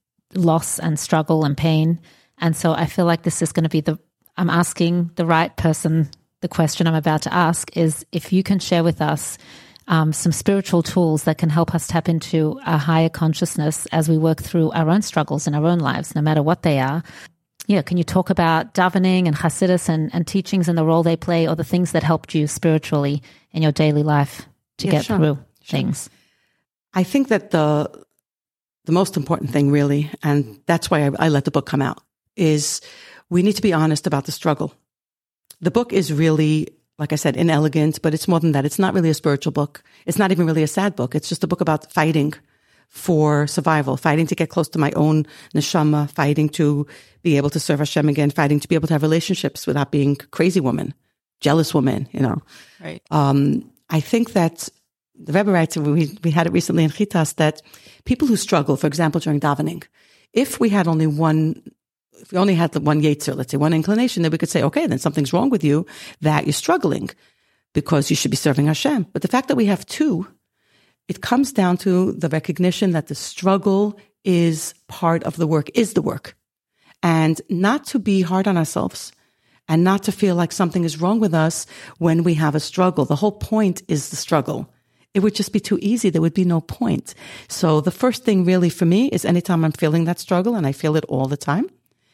loss and struggle and pain. And so I feel like this is going to be the, I'm asking the right person, the question I'm about to ask is if you can share with us um, some spiritual tools that can help us tap into a higher consciousness as we work through our own struggles in our own lives, no matter what they are. yeah, can you talk about davening and Hasidus and, and teachings and the role they play, or the things that helped you spiritually in your daily life to Yeah, get sure. through Sure. things? I think that the the most important thing, really, and that's why I, I let the book come out, is we need to be honest about the struggle. The book is really, like I said, inelegant, but it's more than that. It's not really a spiritual book. It's not even really a sad book. It's just a book about fighting for survival, fighting to get close to my own neshama, fighting to be able to serve Hashem again, fighting to be able to have relationships without being crazy woman, jealous woman, you know. Right. Um, I think that the Rebbe writes, and we, we had it recently in Chitas, that people who struggle, for example, during davening, if we had only one, if we only had the one yetzer, let's say one inclination, then we could say, okay, then something's wrong with you, that you're struggling because you should be serving Hashem. But the fact that we have two, it comes down to the recognition that the struggle is part of the work, is the work. And not to be hard on ourselves and not to feel like something is wrong with us when we have a struggle. The whole point is the struggle. It would just be too easy. There would be no point. So the first thing really for me is anytime I'm feeling that struggle, and I feel it all the time,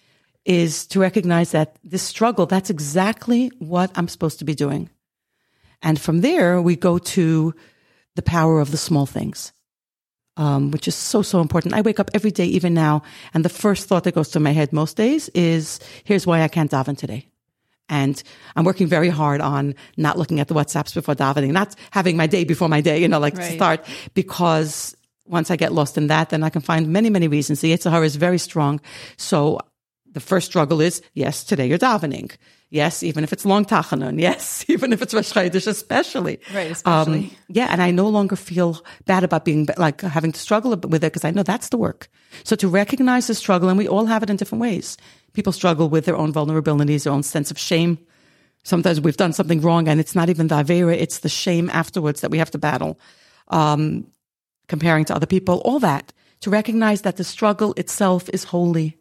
is to recognize that this struggle, that's exactly what I'm supposed to be doing. And from there, we go to the power of the small things, um, which is so, so important. I wake up every day, even now, and the first thought that goes to my head most days is, here's why I can't daven today. And I'm working very hard on not looking at the WhatsApps before davening, not having my day before my day, you know, like right. to start, because once I get lost in that, then I can find many, many reasons. The Yetzer Hara is very strong. So the first struggle is, yes, today you're davening. Yes, even if it's long tachanun. Yes, even if it's Rosh Chodesh, especially. Right, especially. Um, yeah, and I no longer feel bad about being, like, having to struggle with it, because I know that's the work. So to recognize the struggle, and we all have it in different ways. People struggle with their own vulnerabilities, their own sense of shame. Sometimes we've done something wrong, and it's not even the avera, it's the shame afterwards that we have to battle. Um, comparing to other people, all that. To recognize that the struggle itself is holy.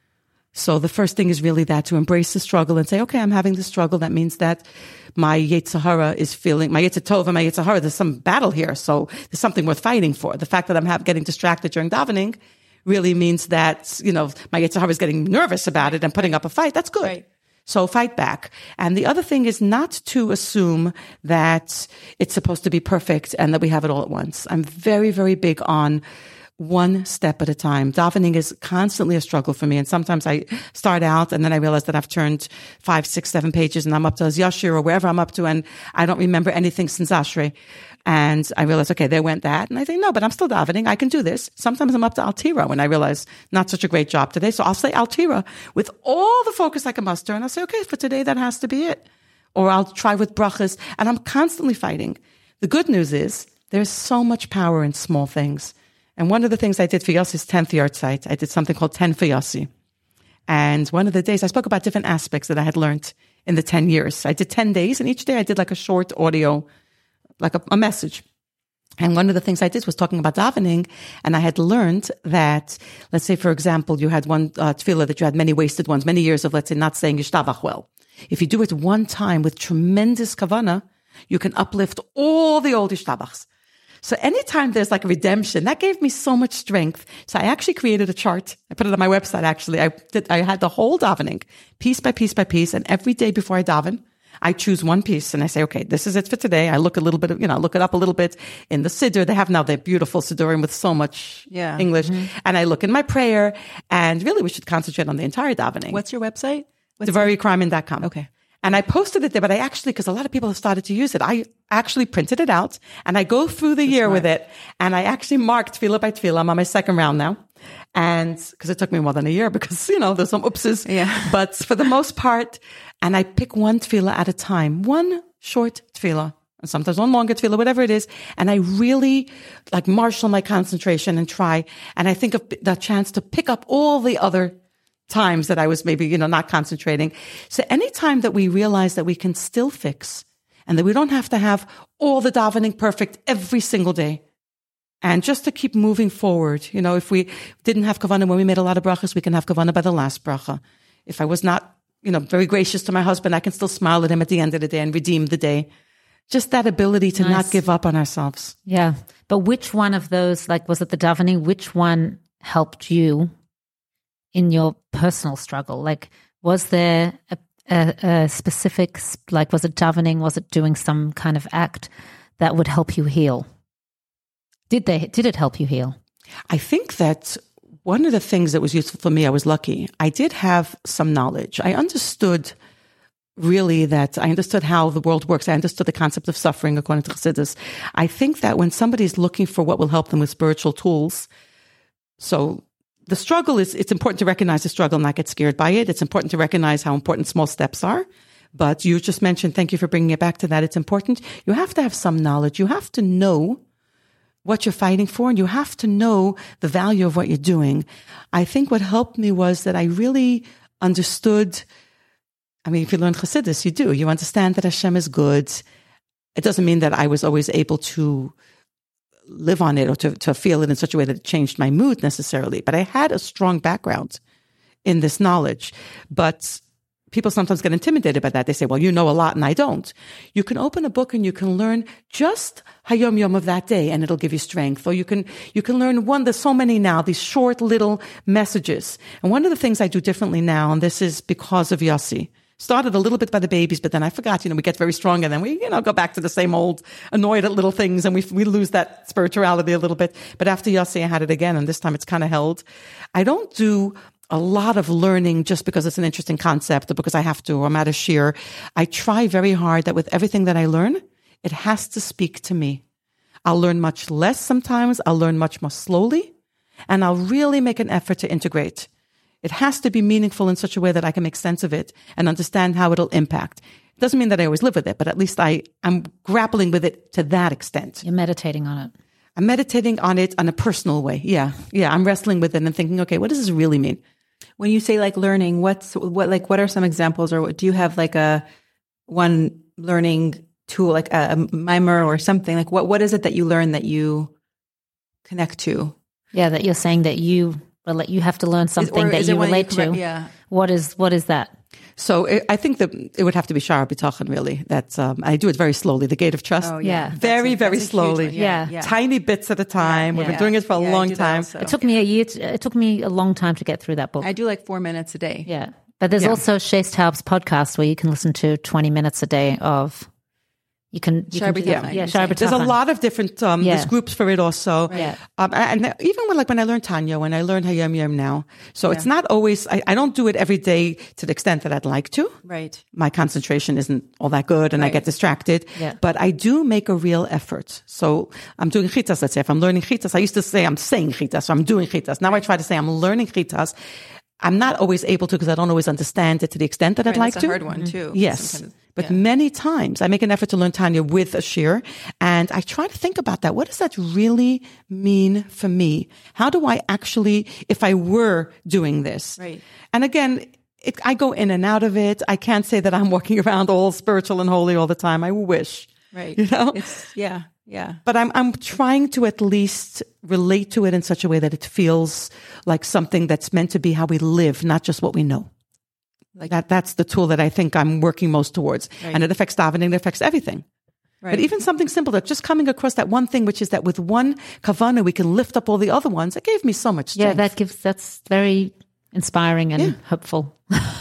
So the first thing is really that, to embrace the struggle and say, okay, I'm having the struggle. That means that my Yetzer Hara is feeling, my Yetzer Tov and my Yetzer Hara, there's some battle here. So there's something worth fighting for. The fact that I'm have, getting distracted during davening really means that, you know, my Yetzer Hara is getting nervous about it and putting up a fight. That's good. Right. So fight back. And the other thing is not to assume that it's supposed to be perfect and that we have it all at once. I'm very, very big on one step at a time. Davening is constantly a struggle for me. And sometimes I start out and then I realize that I've turned five, six, seven pages and I'm up to Yashir or wherever I'm up to, and I don't remember anything since Ashrei. And I realize, okay, there went that. And I think, no, but I'm still davening. I can do this. Sometimes I'm up to Al Tira when I realize not such a great job today. So I'll say Al Tira with all the focus I can muster. And I'll say, okay, for today, that has to be it. Or I'll try with brachas. And I'm constantly fighting. The good news is there's so much power in small things. And one of the things I did for Yossi's tenth yard site, I did something called ten for Yossi. And one of the days I spoke about different aspects that I had learned in the ten years. I did ten days, and each day I did like a short audio, like a, a message. And one of the things I did was talking about davening, and I had learned that, let's say, for example, you had one uh, tefillah that you had many wasted ones, many years of, let's say, not saying Yishtabach well. If you do it one time with tremendous kavanah, you can uplift all the old Yishtabachs. So anytime there's like a redemption, that gave me so much strength. So I actually created a chart. I put it on my website, actually. I did, I had the whole davening, piece by piece by piece. And every day before I daven, I choose one piece and I say, okay, this is it for today. I look a little bit of, you know, look it up a little bit in the Siddur. They have now their beautiful Siddurim with so much yeah. English. Mm-hmm. And I look in my prayer, and really we should concentrate on the entire davening. What's your website? Devari Kreiman dot com. Okay. And I posted it there, but I actually, because a lot of people have started to use it, I actually printed it out and I go through the That's year smart. with it. And I actually marked tefillah by tefillah. I'm on my second round now. And because it took me more than a year because, you know, there's some oopses. Yeah. But for the most part, and I pick one tefillah at a time, one short tefillah, and sometimes one longer tefillah, whatever it is. And I really like marshal my concentration and try. And I think of the chance to pick up all the other times that I was maybe, you know, not concentrating. So anytime that we realize that we can still fix and that we don't have to have all the davening perfect every single day, and just to keep moving forward, you know, if we didn't have kavanah when we made a lot of brachas, we can have kavanah by the last bracha. If I was not, you know, very gracious to my husband, I can still smile at him at the end of the day and redeem the day. Just that ability to Nice. not give up on ourselves. Yeah. But which one of those, like, was it the davening? Which one helped you in your personal struggle? Like, was there a, a, a specific, like, was it davening? Was it doing some kind of act that would help you heal? Did they, did it help you heal? I think that one of the things that was useful for me, I was lucky. I did have some knowledge. I understood really that I understood how the world works. I understood the concept of suffering according to Chassidus. I think that when somebody's looking for what will help them with spiritual tools, so the struggle is, it's important to recognize the struggle and not get scared by it. It's important to recognize how important small steps are. But you just mentioned, thank you for bringing it back to that. It's important. You have to have some knowledge. You have to know what you're fighting for, and you have to know the value of what you're doing. I think what helped me was that I really understood. I mean, if you learn Chassidus, you do. You understand that Hashem is good. It doesn't mean that I was always able to live on it or to, to feel it in such a way that it changed my mood necessarily. But I had a strong background in this knowledge. But people sometimes get intimidated by that. They say, well, you know a lot and I don't. You can open a book and you can learn just Hayom Yom of that day and it'll give you strength. Or you can, you can learn one, there's so many now, these short little messages. And one of the things I do differently now, and this is because of Yossi, started a little bit by the babies, but then I forgot, you know, we get very strong and then we, you know, go back to the same old annoyed at little things and we we lose that spirituality a little bit. But after Yossi, I had it again and this time it's kind of held. I don't do a lot of learning just because it's an interesting concept or because I have to or I'm at a shir. I try very hard that with everything that I learn, it has to speak to me. I'll learn much less sometimes. I'll learn much more slowly and I'll really make an effort to integrate. It has to be meaningful in such a way that I can make sense of it and understand how it'll impact. It doesn't mean that I always live with it, but at least I, I'm grappling with it to that extent. You're meditating on it. I'm meditating on it on a personal way. Yeah. Yeah. I'm wrestling with it and thinking, okay, what does this really mean? When you say like learning, what's what like what are some examples, or do you have like a one learning tool, like a, a mimer or something? Like what what is it that you learn that you connect to? Yeah, that you're saying that you well, you have to learn something is, that you relate you, to. Yeah. What is what is that? So it, I think that it would have to be Shara B'tachon, really. That's um, I do it very slowly. The Gate of Trust. Oh, yeah. Very, a, very slowly. Yeah. yeah. Tiny bits at a time. Yeah. We've Yeah. been doing it for a Yeah, I long do that time. also. It took me a year. To, it took me a long time to get through that book. I do like four minutes a day. Yeah, but there's Yeah. also Shays Taub's podcast where you can listen to twenty minutes a day of. You can, you Shara can B'tachon, yeah, you yeah, say. Shara There's a B'tachon. lot of different, um, Yeah. there's groups for it also. Yeah. Um, and even when, like when I learned Tanya, when I learned Hayom Yom now. So it's not always, I, I don't do it every day to the extent that I'd like to. Right. My concentration isn't all that good and I Right. get distracted. Yeah. But I do make a real effort. So I'm doing chitas, let's say. If I'm learning chitas, I used to say I'm saying chitas, so I'm doing chitas. Now I try to say I'm learning chitas. I'm not always able to because I don't always understand it to the extent that I'd Right, like that's to. a hard one too. Yes. Sometimes- But yeah. many times I make an effort to learn Tanya with a shir and I try to think about that. What does that really mean for me? How do I actually, if I were doing this? Right. And again, it, I go in and out of it. I can't say that I'm walking around all spiritual and holy all the time. I wish. Right. You know? It's yeah, yeah. But I'm I'm trying to at least relate to it in such a way that it feels like something that's meant to be how we live, not just what we know. Like that that's the tool that I think I'm working most towards. Right. And it affects davening, it affects everything. Right. But even something simple, that just coming across that one thing, which is that with one kavana we can lift up all the other ones, it gave me so much strength. Yeah, that gives that's very inspiring and Yeah. hopeful.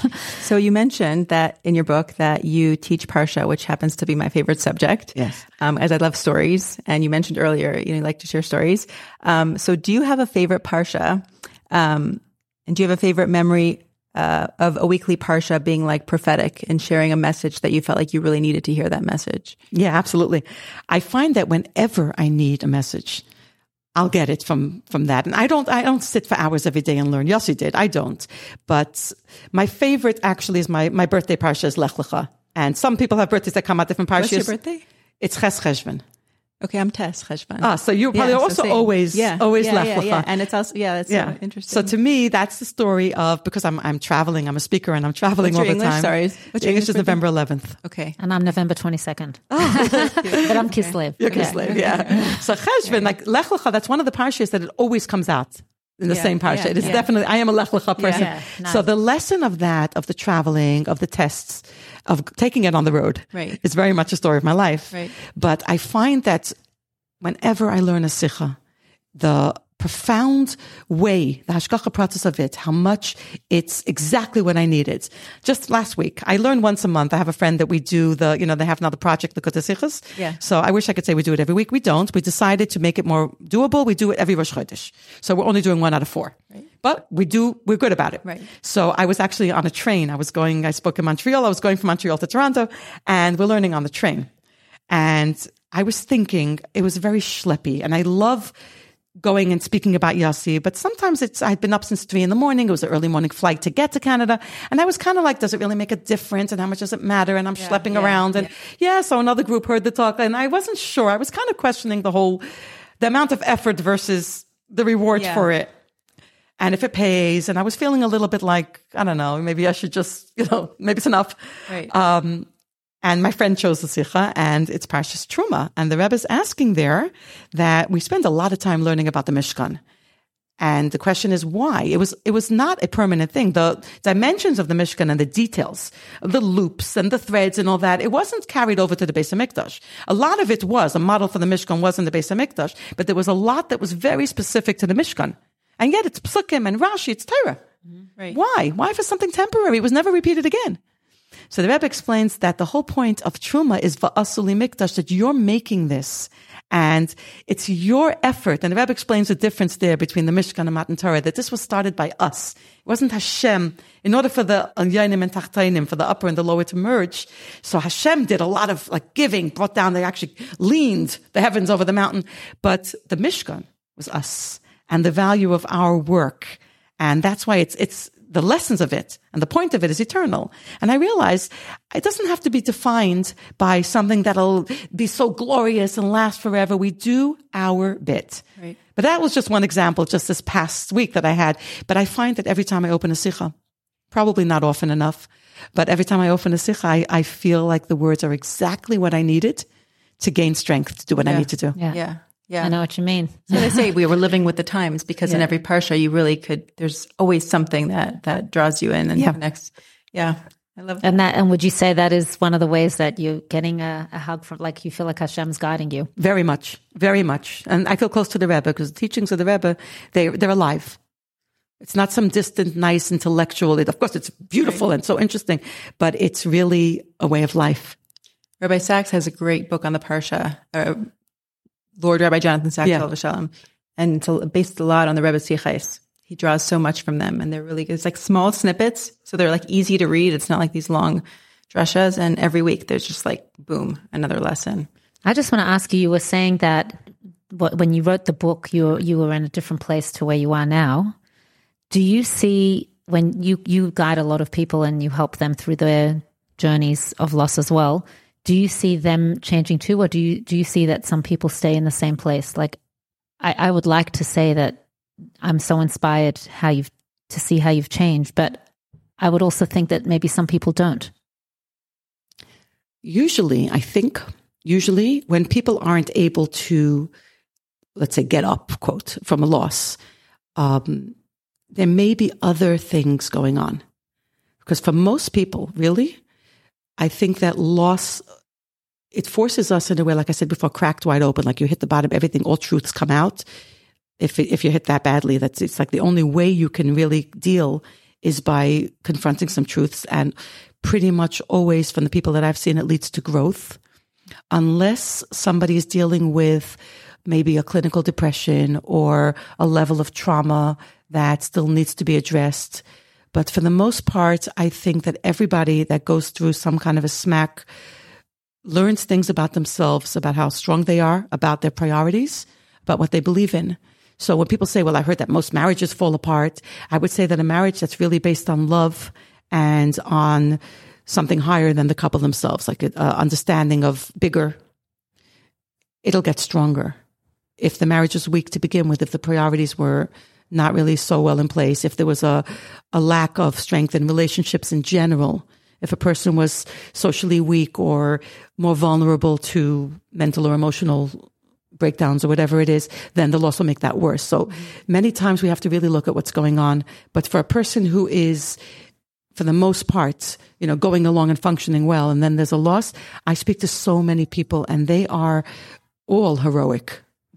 So you mentioned that in your book that you teach Parsha, which happens to be my favorite subject. Yes. Um, as I love stories, and you mentioned earlier, you know, you like to share stories. Um, so do you have a favorite Parsha? Um, and do you have a favorite memory uh, of a weekly Parsha being like prophetic and sharing a message that you felt like you really needed to hear that message? Yeah, absolutely. I find that whenever I need a message, I'll get it from, from that. And I don't, I don't sit for hours every day and learn. Yossi did. I don't. But my favorite actually is my, my birthday parsha is Lech Lecha. And some people have birthdays that come out different parshas. What's your birthday? It's Ches Cheshvan. Okay, I'm Tess Cheshvan. Ah, so you're probably Yeah, so also same. always, yeah, always yeah, Lech yeah, Lecha. yeah. And it's also, yeah, that's Yeah. so interesting. So to me, that's the story of, because I'm, I'm traveling, I'm a speaker and I'm traveling What's all your the English? time. Sorry. What's What's your English is English birthday? November eleventh. Okay. And I'm November twenty-second. But I'm Kislev. You're Yeah. Kislev, yeah. So Cheshvan, like Lech Lecha, that's one of the parshas that it always comes out in the Yeah, same parsha. yeah, It is yeah. definitely, I am a Lech Lecha person. Yeah, nice. So the lesson of that, of the traveling, of the tests, of taking it on the road, Right. is very much a story of my life. Right. But I find that whenever I learn a sikha, the profound way, the hashgacha process of it, how much it's exactly what I needed. Just last week, I learn once a month. I have a friend that we do the, you know, they have another project, the Kotasichas. Yeah. So I wish I could say we do it every week. We don't. We decided to make it more doable. We do it every Rosh Chodesh. So we're only doing one out of four. Right. But we do, we're good about it. Right. So I was actually on a train. I was going, I spoke in Montreal. I was going from Montreal to Toronto, and we're learning on the train. And I was thinking it was very schleppy, and I love going and speaking about Yossi, but sometimes it's, I'd been up since three in the morning. It was an early morning flight to get to Canada. And I was kind of like, does it really make a difference? And how much does it matter? And I'm yeah, schlepping yeah, around. And yeah. yeah, so another group heard the talk, and I wasn't sure. I was kind of questioning the whole, the amount of effort versus the reward yeah. for it. And if it pays. And I was feeling a little bit like, I don't know, maybe I should just, you know, maybe it's enough. Right. Um, And my friend chose the Sikha, and it's Parshas Truma. And the Rebbe is asking there that we spend a lot of time learning about the Mishkan. And the question is why? It was, it was not a permanent thing. The dimensions of the Mishkan and the details, the loops and the threads and all that, it wasn't carried over to the Beis HaMikdash. A lot of it was, a model for the Mishkan was in the Beis HaMikdash, but there was a lot that was very specific to the Mishkan. And yet it's Psukim and Rashi, it's Torah. Mm-hmm. Right. Why? Why for something temporary? It was never repeated again. So the Rebbe explains that the whole point of Truma is va'asuli mikdash, that you're making this, and it's your effort. And the Rebbe explains the difference there between the Mishkan and Matan Torah, that this was started by us. It wasn't Hashem. In order for the Alyanim and Tachtainim, for the upper and the lower to merge, so Hashem did a lot of like giving, brought down, they actually leaned the heavens over the mountain. But the Mishkan was us and the value of our work. And that's why it's, it's, the lessons of it and the point of it is eternal. And I realized it doesn't have to be defined by something that'll be so glorious and last forever. We do our bit. Right. But that was just one example just this past week that I had. But I find that every time I open a sikha, probably not often enough, but every time I open a sikha, I, I feel like the words are exactly what I needed to gain strength to do what yeah. I need to do. Yeah. Yeah. Yeah. I know what you mean. So they say we were living with the times because yeah. in every parsha you really could, there's always something that, that draws you in and yeah. connects. Yeah. I love that. And that, and would you say that is one of the ways that you're getting a, a hug from, like you feel like Hashem's guiding you? Very much, very much. And I feel close to the Rebbe because the teachings of the Rebbe, they, they're alive. It's not some distant, nice, intellectual. It, of course, it's beautiful right. and so interesting, but it's really a way of life. Rabbi Sachs has a great book on the parsha, uh, Lord Rabbi Jonathan Sachs, yeah. Shalom, and it's based a lot on the Rebbe Sichais. He draws so much from them, and they're really good. It's like small snippets, so they're like easy to read. It's not like these long drashas, and every week there's just like, boom, another lesson. I just want to ask you, you were saying that when you wrote the book, you were, you were in a different place to where you are now. Do you see, when you, you guide a lot of people and you help them through their journeys of loss as well, do you see them changing too, or do you do you see that some people stay in the same place? Like, I, I would like to say that I'm so inspired how you've to see how you've changed, but I would also think that maybe some people don't. Usually, I think, usually when people aren't able to, let's say, get up, quote, from a loss, um, there may be other things going on. Because for most people, really, I think that loss, it forces us in a way, like I said before, cracked wide open, like you hit the bottom, everything, all truths come out. If if you hit that badly, that's it's like the only way you can really deal is by confronting some truths. And pretty much always from the people that I've seen, it leads to growth. Unless somebody is dealing with maybe a clinical depression or a level of trauma that still needs to be addressed. But for the most part, I think that everybody that goes through some kind of a smack learns things about themselves, about how strong they are, about their priorities, about what they believe in. So when people say, well, I heard that most marriages fall apart, I would say that a marriage that's really based on love and on something higher than the couple themselves, like an uh, understanding of bigger, it'll get stronger. If the marriage is weak to begin with, if the priorities were not really so well in place, if there was a, a lack of strength in relationships in general, if a person was socially weak or more vulnerable to mental or emotional breakdowns or whatever it is, then the loss will make that worse. So mm-hmm. many times we have to really look at what's going on. But for a person who is, for the most part, you know, going along and functioning well, and then there's a loss, I speak to so many people and they are all heroic.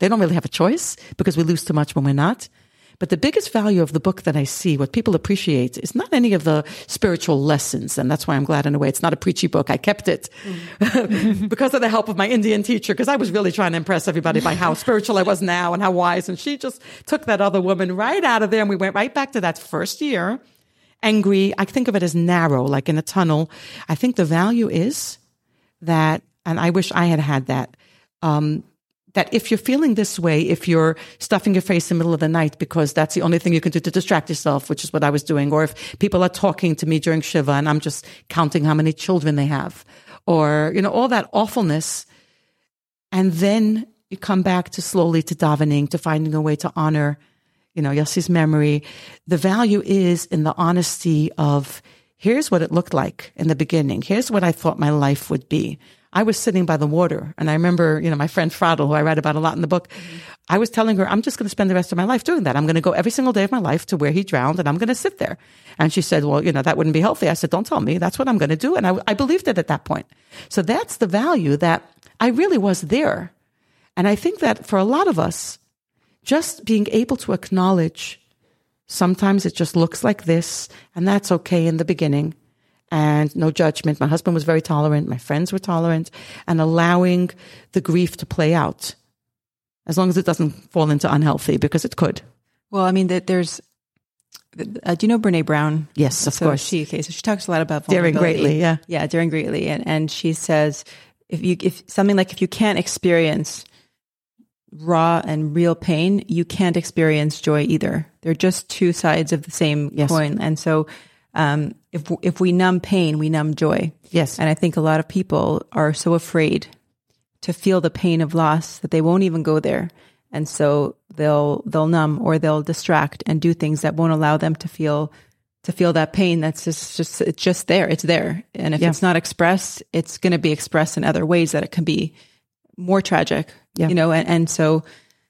They don't really have a choice because we lose too much when we're not. But the biggest value of the book that I see, what people appreciate, is not any of the spiritual lessons. And that's why I'm glad in a way it's not a preachy book. I kept it mm. because of the help of my Indian teacher, because I was really trying to impress everybody by how spiritual I was now and how wise. And she just took that other woman right out of there. And we went right back to that first year. Angry. I think of it as narrow, like in a tunnel. I think the value is that, and I wish I had had that, um, that if you're feeling this way, if you're stuffing your face in the middle of the night because that's the only thing you can do to distract yourself, which is what I was doing, or if people are talking to me during Shiva and I'm just counting how many children they have, or, you know, all that awfulness. And then you come back to slowly to davening, to finding a way to honor, you know, Yossi's memory. The value is in the honesty of, here's what it looked like in the beginning. Here's what I thought my life would be. I was sitting by the water, and I remember, you know, my friend Fradel, who I write about a lot in the book, mm-hmm. I was telling her, I'm just going to spend the rest of my life doing that. I'm going to go every single day of my life to where he drowned, and I'm going to sit there. And she said, well, you know, that wouldn't be healthy. I said, don't tell me. That's what I'm going to do. And I, I believed it at that point. So that's the value that I really was there. And I think that for a lot of us, just being able to acknowledge sometimes it just looks like this, and that's okay in the beginning. And no judgment. My husband was very tolerant. My friends were tolerant, and allowing the grief to play out, as long as it doesn't fall into unhealthy, because it could. Well, I mean, that there's. Uh, do you know Brene Brown? Yes, of so course. She okay, so she talks a lot about daring vulnerability. greatly. Yeah, yeah, daring greatly, and and she says if you if something like if you can't experience raw and real pain, you can't experience joy either. They're just two sides of the same yes. coin, and so. Um, if if we numb pain, we numb joy. Yes. And I think a lot of people are so afraid to feel the pain of loss that they won't even go there. And so they'll they'll numb or they'll distract and do things that won't allow them to feel to feel that pain that's just just it's just there. It's there. And if yeah. it's not expressed, it's going to be expressed in other ways that it can be more tragic. Yeah. You know, and, and so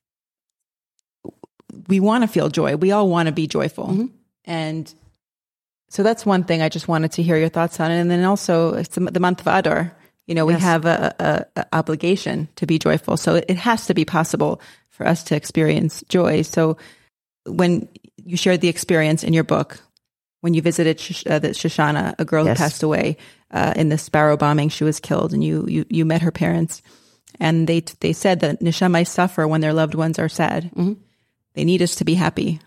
we want to feel joy. We all want to be joyful. Mm-hmm. And so that's one thing I just wanted to hear your thoughts on. And then also it's the month of Adar. You know, we yes. have a, a, a obligation to be joyful. So it has to be possible for us to experience joy. So when you shared the experience in your book, when you visited Sh- uh, the Shoshana, a girl yes. who passed away uh, in the Sparrow bombing, she was killed, and you you you met her parents, and they they said that neshamai suffer when their loved ones are sad. Mm-hmm. They need us to be happy.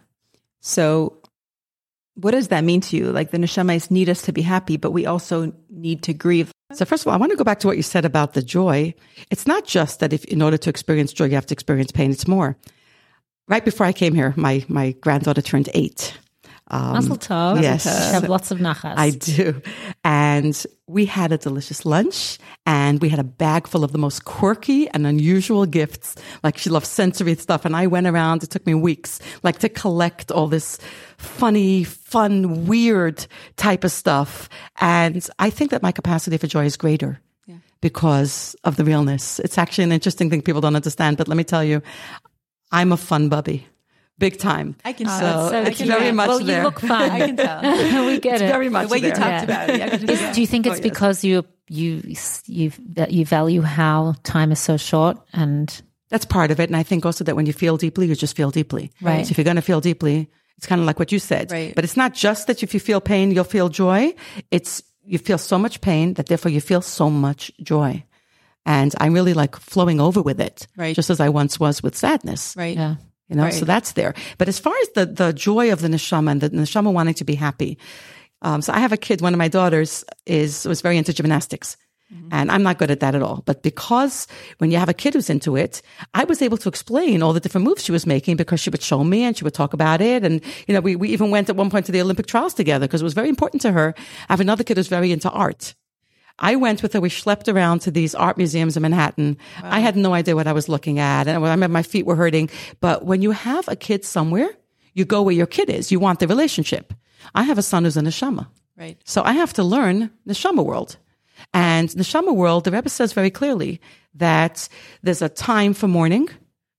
So what does that mean to you? Like the neshamais need us to be happy, but we also need to grieve. So first of all, I want to go back to what you said about the joy. It's not just that if in order to experience joy, you have to experience pain. It's more. Right before I came here, my, my granddaughter turned eight. Um, Mazel tov. Yes. You have lots of nachas. I do. And we had a delicious lunch, and we had a bag full of the most quirky and unusual gifts. Like, she loves sensory stuff. And I went around, it took me weeks, like to collect all this funny, fun, weird type of stuff. And I think that my capacity for joy is greater yeah. because of the realness. It's actually an interesting thing people don't understand. But let me tell you, I'm a fun bubby. Big time. I can so, tell. So it's very much well, there. You look fun. I can tell. We get it's it. Very much the way there. you talked yeah. about it. I Is, yeah. Do you think it's oh, because yes. you you you that you value how time is so short? And that's part of it. And I think also that when you feel deeply, you just feel deeply. Right. So if you're going to feel deeply, it's kind of like what you said. Right. But it's not just that if you feel pain, you'll feel joy. It's you feel so much pain that therefore you feel so much joy. And I'm really like flowing over with it. Right. Just as I once was with sadness. Right. Yeah. You know, right. so that's there. But as far as the, the joy of the neshama and the neshama wanting to be happy. Um, so I have a kid, one of my daughters is, was very into gymnastics. Mm-hmm. And I'm not good at that at all. But because when you have a kid who's into it, I was able to explain all the different moves she was making because she would show me and she would talk about it. And, you know, we, we even went at one point to the Olympic trials together because it was very important to her. I have another kid who's very into art. I went with her. We schlepped around to these art museums in Manhattan. Wow. I had no idea what I was looking at. And I remember my feet were hurting. But when you have a kid somewhere, you go where your kid is. You want the relationship. I have a son who's a neshama. Right. So I have to learn neshama world. And neshama world, the Rebbe says very clearly that there's a time for mourning,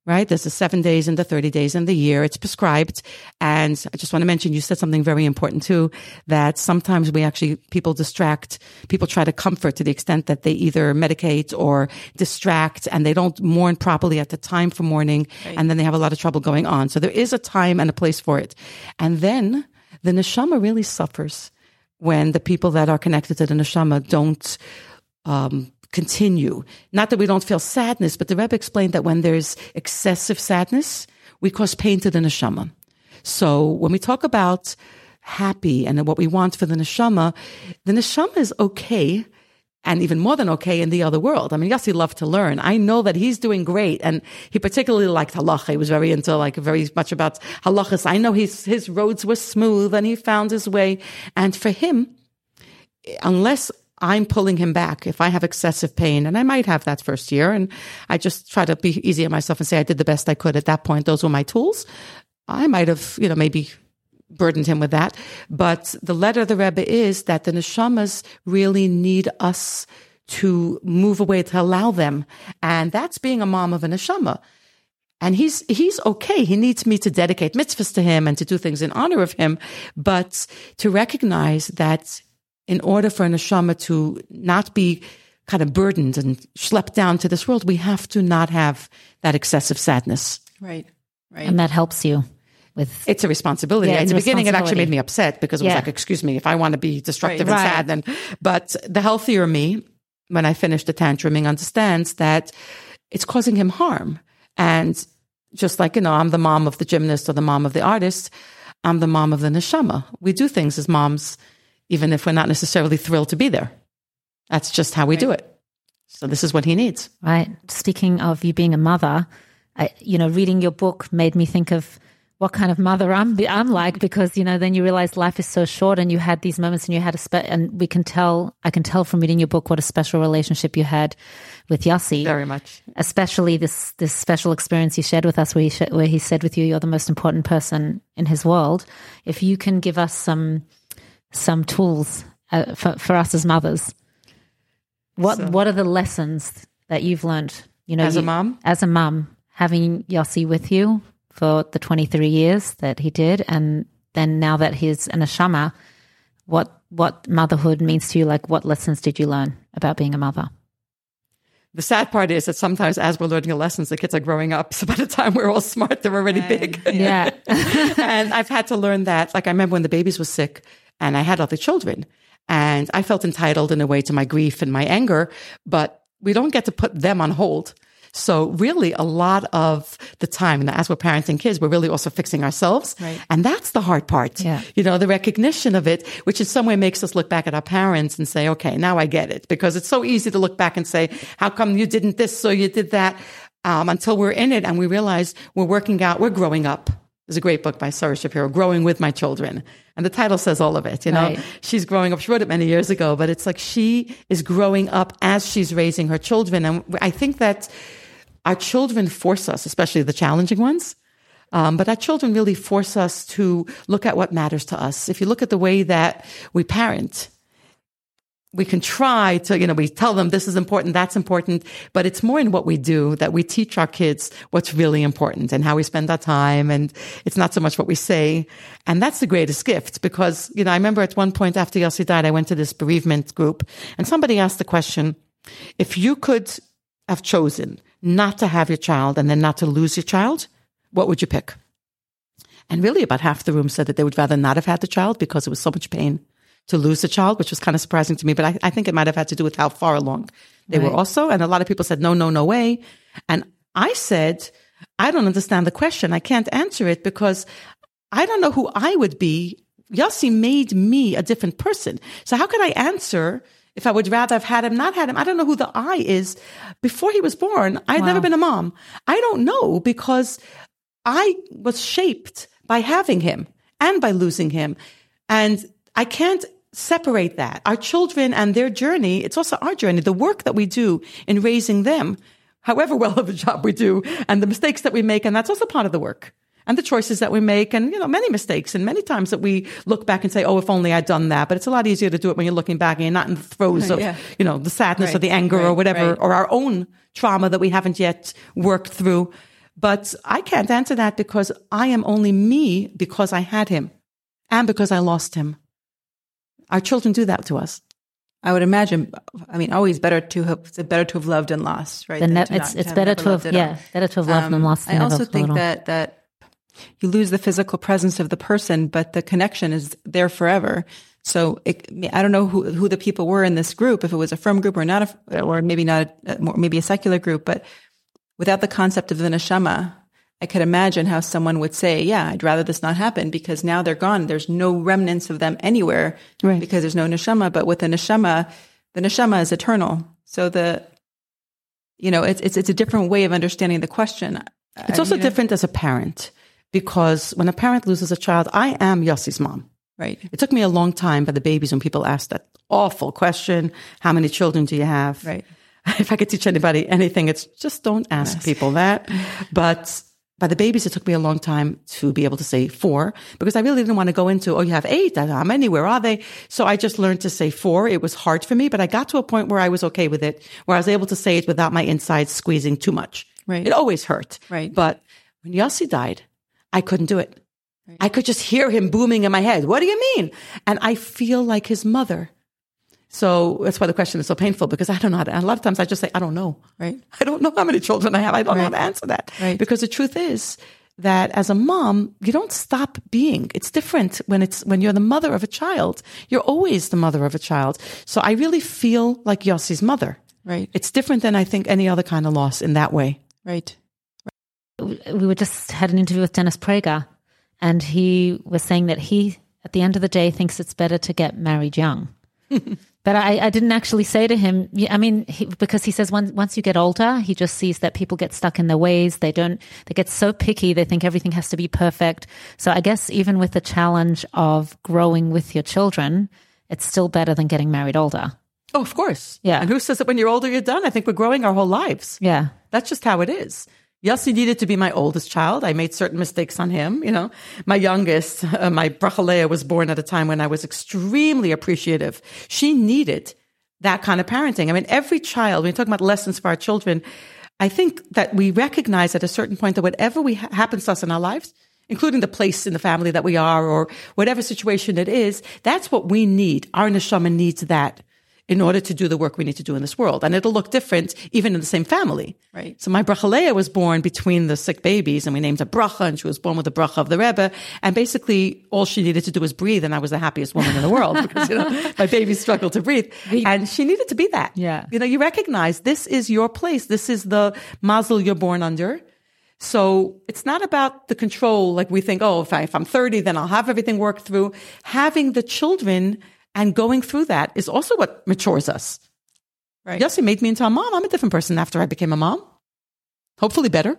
right? There's the seven days and the thirty days in the year. It's prescribed. And I just want to mention, you said something very important too, that sometimes we actually, people distract, people try to comfort to the extent that they either medicate or distract, and they don't mourn properly at the time for mourning. Right. And then they have a lot of trouble going on. So there is a time and a place for it. And then the neshama really suffers when the people that are connected to the neshama don't, um, continue. Not that we don't feel sadness, but the Rebbe explained that when there's excessive sadness, we cause pain to the neshama. So when we talk about happy and what we want for the neshama, the neshama is okay, and even more than okay in the other world. I mean, Yossi loved to learn. I know that he's doing great, and he particularly liked halacha. He was very into, like, very much about halachas. I know his, his roads were smooth, and he found his way. And for him, unless I'm pulling him back, if I have excessive pain, and I might have that first year, and I just try to be easy on myself and say I did the best I could at that point. Those were my tools. I might have, you know, maybe burdened him with that. But the letter of the Rebbe is that the neshamas really need us to move away, to allow them. And that's being a mom of a neshama. And he's, he's okay. He needs me to dedicate mitzvahs to him and to do things in honor of him. But to recognize that in order for a neshama to not be kind of burdened and schlepped down to this world, we have to not have that excessive sadness. Right, right. And that helps you with... It's a responsibility. Yeah, in it's the a beginning, it actually made me upset because it was Yeah. like, excuse me, if I want to be destructive Right. and sad, then... But the healthier me, when I finished the tantruming, understands that it's causing him harm. And just like, you know, I'm the mom of the gymnast or the mom of the artist, I'm the mom of the neshama. We do things as moms, even if we're not necessarily thrilled to be there. That's just how we Right. do it. So this is what he needs. Right. Speaking of you being a mother, I, you know, reading your book made me think of what kind of mother I'm, I'm like, because, you know, then you realize life is so short, and you had these moments, and you had a spe- and we can tell, I can tell from reading your book what a special relationship you had with Yossi. Very much. Especially this, this special experience you shared with us, where he, sh- where he said with you, you're the most important person in his world. If you can give us some, some tools uh, for, for us as mothers, what, So- what are the lessons that you've learned? You know, As a you- mom? as a mom, having Yossi with you for the twenty-three years that he did, and then now that he's an neshama, what what motherhood means to you? Like, what lessons did you learn about being a mother? The sad part is that sometimes as we're learning the lessons, the kids are growing up. So by the time we're all smart, they're already big. Yeah. And I've had to learn that. Like, I remember when the babies were sick and I had other children, and I felt entitled in a way to my grief and my anger, but we don't get to put them on hold. So really a lot of the time, and as we're parenting kids, we're really also fixing ourselves. Right. And that's the hard part. Yeah. You know, the recognition of it, which in some way makes us look back at our parents and say, okay, now I get it. Because it's so easy to look back and say, how come you didn't this, so you did that? Um, until we're in it and we realize we're working out, we're growing up. There's a great book by Sarah Shapiro, Growing with My Children. And the title says all of it, you know. Right. She's growing up. She wrote it many years ago, but it's like she is growing up as she's raising her children. And I think that our children force us, especially the challenging ones, um, but our children really force us to look at what matters to us. If you look at the way that we parent, we can try to, you know, we tell them this is important, that's important, but it's more in what we do that we teach our kids what's really important and how we spend our time. And it's not so much what we say. And that's the greatest gift because, you know, I remember at one point after Yossi died, I went to this bereavement group and somebody asked the question, if you could have chosen not to have your child and then not to lose your child, what would you pick? And really about half the room said that they would rather not have had the child because it was so much pain to lose the child, which was kind of surprising to me. But I, I think it might have had to do with how far along they Right. were also. And a lot of people said, no, no, no way. And I said, I don't understand the question. I can't answer it because I don't know who I would be. Yossi made me a different person. So how could I answer if I would rather have had him, not had him? I don't know who the I is. Before he was born, I had Wow. never been a mom. I don't know because I was shaped by having him and by losing him. And I can't separate that. Our children and their journey, it's also our journey, the work that we do in raising them, however well of a job we do, and the mistakes that we make, and that's also part of the work. And the choices that we make, and, you know, many mistakes, and many times that we look back and say, oh, if only I'd done that. But it's a lot easier to do it when you're looking back and you're not in the throes of, Yeah. you know, the sadness Right, or the anger or right, whatever, right. or our own trauma that we haven't yet worked through. But I can't answer that because I am only me because I had him and because I lost him. Our children do that to us. I would imagine. I mean, always better to have it's better to have loved and lost, right? The ne- to it's not- it's to better never to have loved at all. yeah better to have loved Um, than lost. Than I never also think loved. that that you lose the physical presence of the person, but the connection is there forever. So it, I don't know who who the people were in this group, if it was a firm group or not, a, or maybe not, a, maybe a secular group. But without the concept of the neshama, I could imagine how someone would say, "Yeah, I'd rather this not happen because now they're gone. There's no remnants of them anywhere Right. because there's no neshama." But with the neshama, the neshama is eternal. So the, you know, it's it's it's a different way of understanding the question. It's also you know? different as a parent because when a parent loses a child, I am Yossi's mom. Right. It took me a long time by the babies when people asked that awful question, how many children do you have? Right. If I could teach anybody anything, it's just don't ask Yes. people that. But by the babies, it took me a long time to be able to say four because I really didn't want to go into, oh, you have eight. How many? Where are they? So I just learned to say four. It was hard for me, but I got to a point where I was okay with it, where I was able to say it without my insides squeezing too much. Right. It always hurt. Right. But when Yossi died, I couldn't do it. Right. I could just hear him booming in my head. What do you mean? And I feel like his mother. So that's why the question is so painful because I don't know how to, a lot of times I just say, I don't know. Right. I don't know how many children I have. I don't know Right. how to answer that. Right. Because the truth is that as a mom, you don't stop being. It's different when it's, when you're the mother of a child. You're always the mother of a child. So I really feel like Yossi's mother. Right. It's different than I think any other kind of loss in that way. Right. We were just had an interview with Dennis Prager, and he was saying that he, at the end of the day, thinks it's better to get married young. But I, I didn't actually say to him, yeah, I mean, he, because he says once, once you get older, he just sees that people get stuck in their ways. They don't, they get so picky. They think everything has to be perfect. So I guess even with the challenge of growing with your children, it's still better than getting married older. Oh, of course. Yeah. And who says that when you're older, you're done? I think we're growing our whole lives. Yeah. That's just how it is. Yossi needed to be my oldest child. I made certain mistakes on him. You know, my youngest, uh, my Brachalea, was born at a time when I was extremely appreciative. She needed that kind of parenting. I mean, every child, when you're talking about lessons for our children, I think that we recognize at a certain point that whatever we ha- happens to us in our lives, including the place in the family that we are or whatever situation it is, that's what we need. Our neshama needs that in order to do the work we need to do in this world. And it'll look different even in the same family. Right. So my Brachalea was born between the sick babies and we named her Bracha and she was born with the Bracha of the Rebbe. And basically all she needed to do was breathe and I was the happiest woman in the world because, you know, my baby struggled to breathe. And she needed to be that. Yeah. You know, you recognize this is your place. This is the mazel you're born under. So it's not about the control like we think, oh, if, I, if I'm thirty, then I'll have everything worked through. Having the children and going through that is also what matures us. Right. Yossi made me into a mom. I'm a different person after I became a mom. Hopefully better.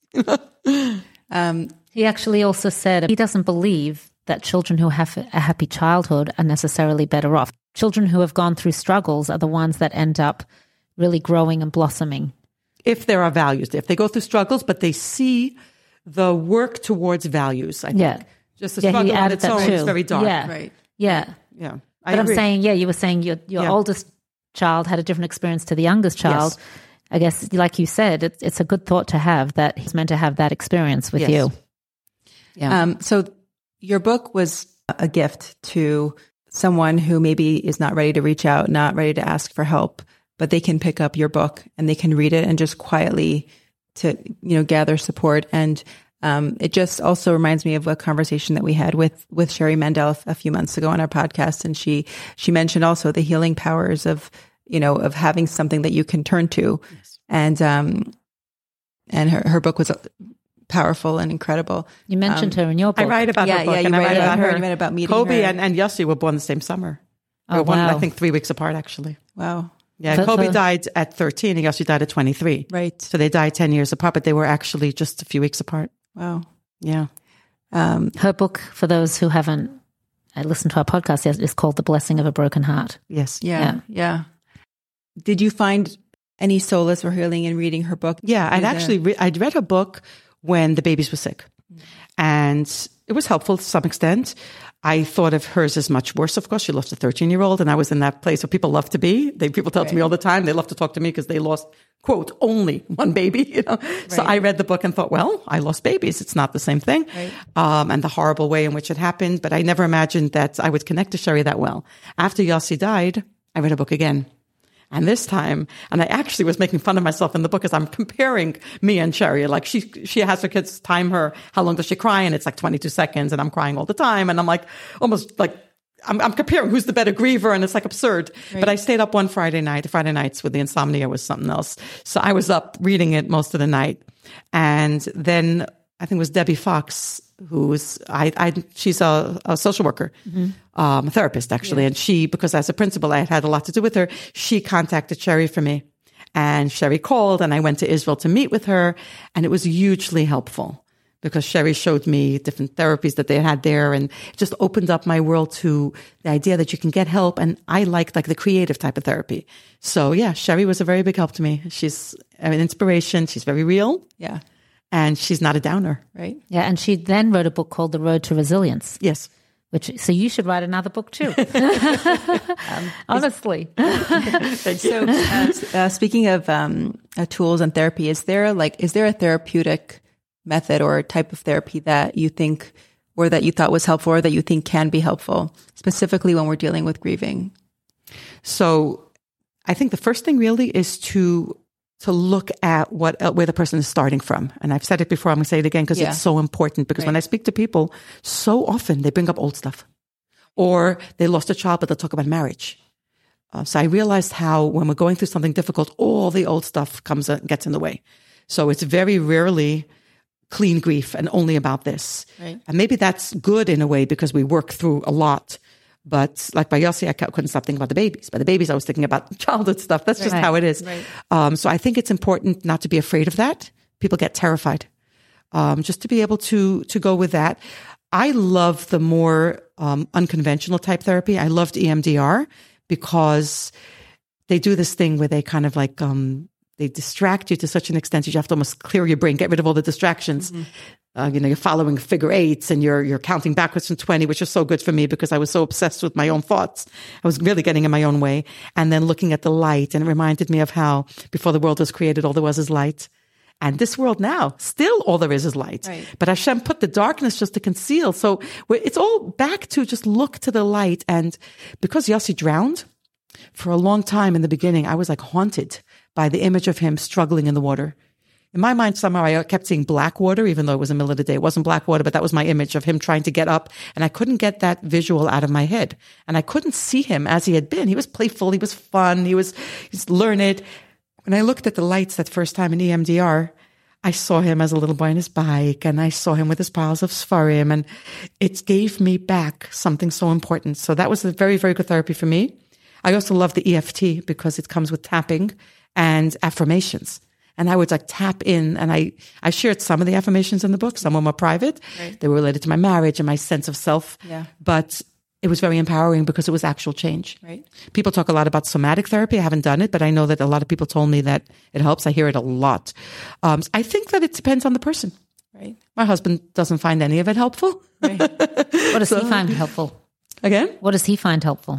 Um, He actually also said he doesn't believe that children who have a happy childhood are necessarily better off. Children who have gone through struggles are the ones that end up really growing and blossoming. If there are values, if they go through struggles, but they see the work towards values, I think. Yeah. Just the Yeah, he struggle on added its that own too. is very dark. Yeah. right. Yeah. Yeah. I But I'm agree. saying, yeah, you were saying your, your Yeah. oldest child had a different experience to the youngest child. Yes. I guess, like you said, it's, it's a good thought to have that he's meant to have that experience with Yes. you. Yeah. Um, so your book was a gift to someone who maybe is not ready to reach out, not ready to ask for help, but they can pick up your book and they can read it and just quietly to, you know, gather support. And um, it just also reminds me of a conversation that we had with, with Sherry Mandel a few months ago on our podcast. And she, she mentioned also the healing powers of, you know, of having something that you can turn to. Yes. And, um, and her, her book was powerful and incredible. You mentioned Um, her in your book. I write about Yeah, her book yeah, you and I write write about about her, her. you write about meeting Kobe her. and, and Yossi were born the same summer. Oh, They were one, wow. I think three weeks apart, actually. Wow. Yeah, But Kobe the- died at thirteen and Yossi died at twenty-three. Right. So they died ten years apart, but they were actually just a few weeks apart. Wow. Yeah. Um, Her book, for those who haven't uh, listened to our podcast yet, is called The Blessing of a Broken Heart. Yes. yeah, Yeah. yeah. Did you find any solace or healing in reading her book? Yeah, I'd Through the- actually re- I'd read her book when the babies were sick, and it was helpful to some extent. I thought of hers as much worse. Of course, she lost a thirteen-year-old, and I was in that place where people love to be. They people tell to me all the time they love to talk to me because they lost quote, only one baby, you know. Right. So I read the book and thought, well, I lost babies. It's not the same thing. Right. Um, and the horrible way in which it happened. But I never imagined that I would connect to Sherry that well. After Yossi died, I read a book again. And this time, and I actually was making fun of myself in the book as I'm comparing me and Sherry. Like she, she has her kids time her, how long does she cry? And it's like twenty-two seconds and I'm crying all the time. And I'm like, almost like, I'm, I'm comparing who's the better griever, and it's like absurd. Right. But I stayed up one Friday night. Friday nights with the insomnia was something else. So I was up reading it most of the night. And then I think it was Debbie Fox, who's, I, I, she's a, a social worker, mm-hmm. um, a therapist actually. Yeah. And she, because as a principal, I had had a lot to do with her. She contacted Sherry for me, and Sherry called, and I went to Israel to meet with her, and it was hugely helpful. Because Sherry showed me different therapies that they had there, and it just opened up my world to the idea that you can get help. And I liked like the creative type of therapy. So yeah, Sherry was a very big help to me. She's an inspiration. She's very real. Yeah. And she's not a downer. Right. Yeah. And she then wrote a book called The Road to Resilience. Yes. Which, so you should write another book too. um, Honestly. So uh, uh, speaking of um, uh, tools and therapy, is there like, is there a therapeutic method or type of therapy that you think, or that you thought was helpful, or that you think can be helpful, specifically when we're dealing with grieving? So I think the first thing really is to to look at what uh, where the person is starting from. And I've said it before, I'm going to say it again because yeah. it's so important. Because right. when I speak to people, so often they bring up old stuff. Or they lost a child, but they'll talk about marriage. Uh, so I realized how when we're going through something difficult, all the old stuff comes and gets in the way. So it's very rarely clean grief and only about this. Right. And maybe that's good in a way because we work through a lot. But like by Yossi, I couldn't stop thinking about the babies. By the babies, I was thinking about childhood stuff. That's just right. how it is. Right. Um, so I think it's important not to be afraid of that. People get terrified. Um, just to be able to to go with that. I love the more um, unconventional type therapy. I loved E M D R because they do this thing where they kind of like... Um, they distract you to such an extent that you have to almost clear your brain, get rid of all the distractions. Mm-hmm. Uh, you know, you're following figure eights and you're you're counting backwards from twenty, which is so good for me because I was so obsessed with my own thoughts. I was really getting in my own way. And then looking at the light, and it reminded me of how before the world was created, all there was is light. And this world now, still all there is is light. Right. But Hashem put the darkness just to conceal. So it's all back to just look to the light. And because Yossi drowned, for a long time in the beginning, I was like haunted by the image of him struggling in the water. In my mind, somehow I kept seeing black water, even though it was the middle of the day. It wasn't black water, but that was my image of him trying to get up. And I couldn't get that visual out of my head. And I couldn't see him as he had been. He was playful. He was fun. He was, he's learned. When I looked at the lights that first time in E M D R, I saw him as a little boy on his bike, and I saw him with his piles of Sfarim, and it gave me back something so important. So that was a very, very good therapy for me. I also love the E F T because it comes with tapping and affirmations. And I would like tap in, and I, I shared some of the affirmations in the book. Some of them were private. Right. They were related to my marriage and my sense of self. Yeah. But it was very empowering because it was actual change. Right. People talk a lot about somatic therapy. I haven't done it, but I know that a lot of people told me that it helps. I hear it a lot. Um, I think that it depends on the person. Right. My husband doesn't find any of it helpful. Right. What does so, he find helpful? Again? What does he find helpful?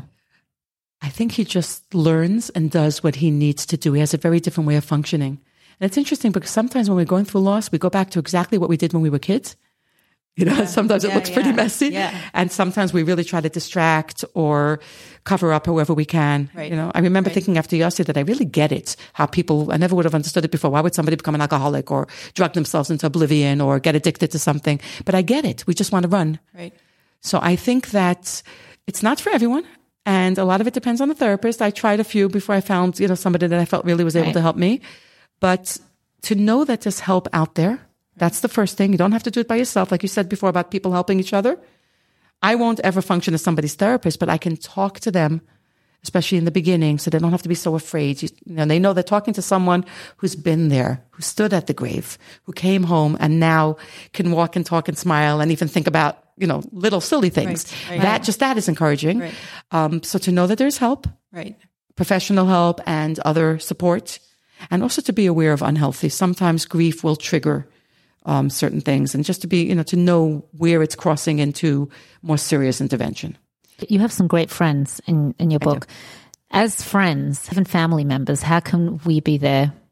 I think he just learns and does what he needs to do. He has a very different way of functioning. And it's interesting because sometimes when we're going through loss, we go back to exactly what we did when we were kids. You know, yeah. sometimes it yeah, looks yeah. pretty messy. Yeah. And sometimes we really try to distract or cover up however we can. Right. You know, I remember right. thinking after Yossi that I really get it, how people, I never would have understood it before. Why would somebody become an alcoholic or drug themselves into oblivion or get addicted to something? But I get it. We just want to run. Right. So I think that it's not for everyone. And a lot of it depends on the therapist. I tried a few before I found, you know, somebody that I felt really was able right. to help me. But to know that there's help out there, that's the first thing. You don't have to do it by yourself. Like you said before about people helping each other. I won't ever function as somebody's therapist, but I can talk to them, especially in the beginning, so they don't have to be so afraid. You, you know, they know they're talking to someone who's been there, who stood at the grave, who came home and now can walk and talk and smile and even think about, you know, little silly things. Right, right. That, just that is encouraging. Right. Um, so to know that there's help, right, professional help and other support, and also to be aware of unhealthy. Sometimes grief will trigger um, certain things, and just to be, you know, to know where it's crossing into more serious intervention. You have some great friends in, in your book. As friends, even family members, how can we be there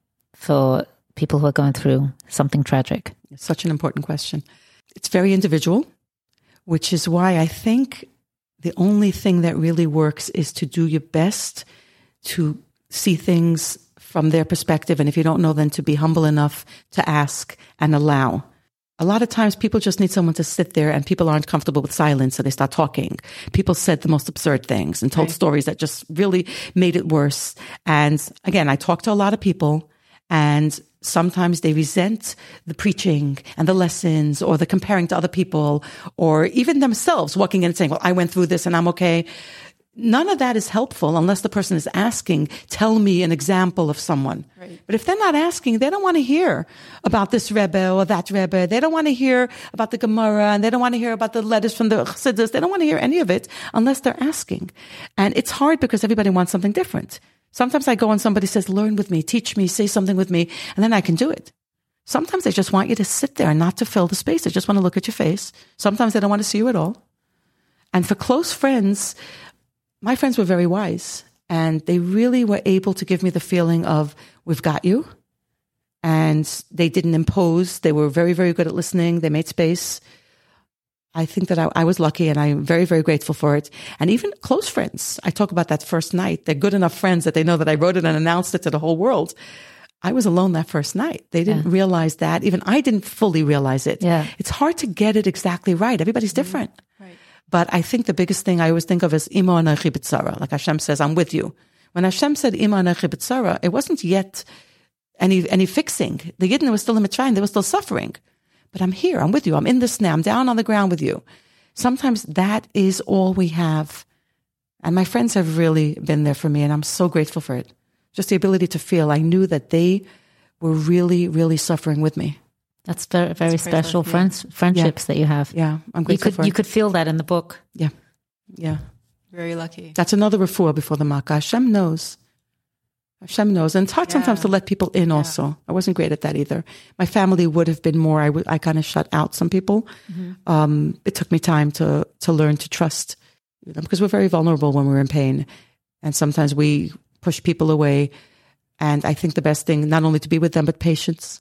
for people who are going through something tragic? Such an important question. It's very individual, which is why I think the only thing that really works is to do your best to see things from their perspective. And if you don't know, then to be humble enough to ask and allow. A lot of times people just need someone to sit there, and people aren't comfortable with silence, so they start talking. People said the most absurd things and told right. stories that just really made it worse. And again, I talk to a lot of people, and sometimes they resent the preaching and the lessons or the comparing to other people, or even themselves walking in and saying, well, I went through this and I'm okay. None of that is helpful unless the person is asking, tell me an example of someone. Right. But if they're not asking, they don't want to hear about this Rebbe or that Rebbe. They don't want to hear about the Gemara, and they don't want to hear about the letters from the Chassidus. They don't want to hear any of it unless they're asking. And it's hard because everybody wants something different. Sometimes I go and somebody says, learn with me, teach me, say something with me, and then I can do it. Sometimes they just want you to sit there and not to fill the space. They just want to look at your face. Sometimes they don't want to see you at all. And for close friends, my friends were very wise, and they really were able to give me the feeling of, we've got you. And they didn't impose. They were very, very good at listening. They made space. I think that I, I was lucky, and I'm very, very grateful for it. And even close friends, I talk about that first night. They're good enough friends that they know that I wrote it and announced it to the whole world. I was alone that first night. They didn't yeah. realize that. Even I didn't fully realize it. Yeah. It's hard to get it exactly right. Everybody's different. Mm-hmm. Right. But I think the biggest thing I always think of is Ima Anachi B'Tzara. Like Hashem says, I'm with you. When Hashem said Ima Anachi B'Tzara, it wasn't yet any any fixing. The Yidden was still in Mitzrayim. They were still suffering. But I'm here. I'm with you. I'm in this now. I'm down on the ground with you. Sometimes that is all we have. And my friends have really been there for me, and I'm so grateful for it. Just the ability to feel. I knew that they were really, really suffering with me. That's very, very That's special friends, friendships yeah. that you have. Yeah, I'm grateful you could, for it. You could feel that in the book. Yeah, yeah. Very lucky. That's another refuah before the Makkah. Hashem knows. Hashem knows. And it's hard yeah. sometimes to let people in also. Yeah. I wasn't great at that either. My family would have been more, I, w- I kind of shut out some people. Mm-hmm. Um, it took me time to, to learn to trust, you know, because we're very vulnerable when we're in pain. And sometimes we push people away. And I think the best thing, not only to be with them, but patience.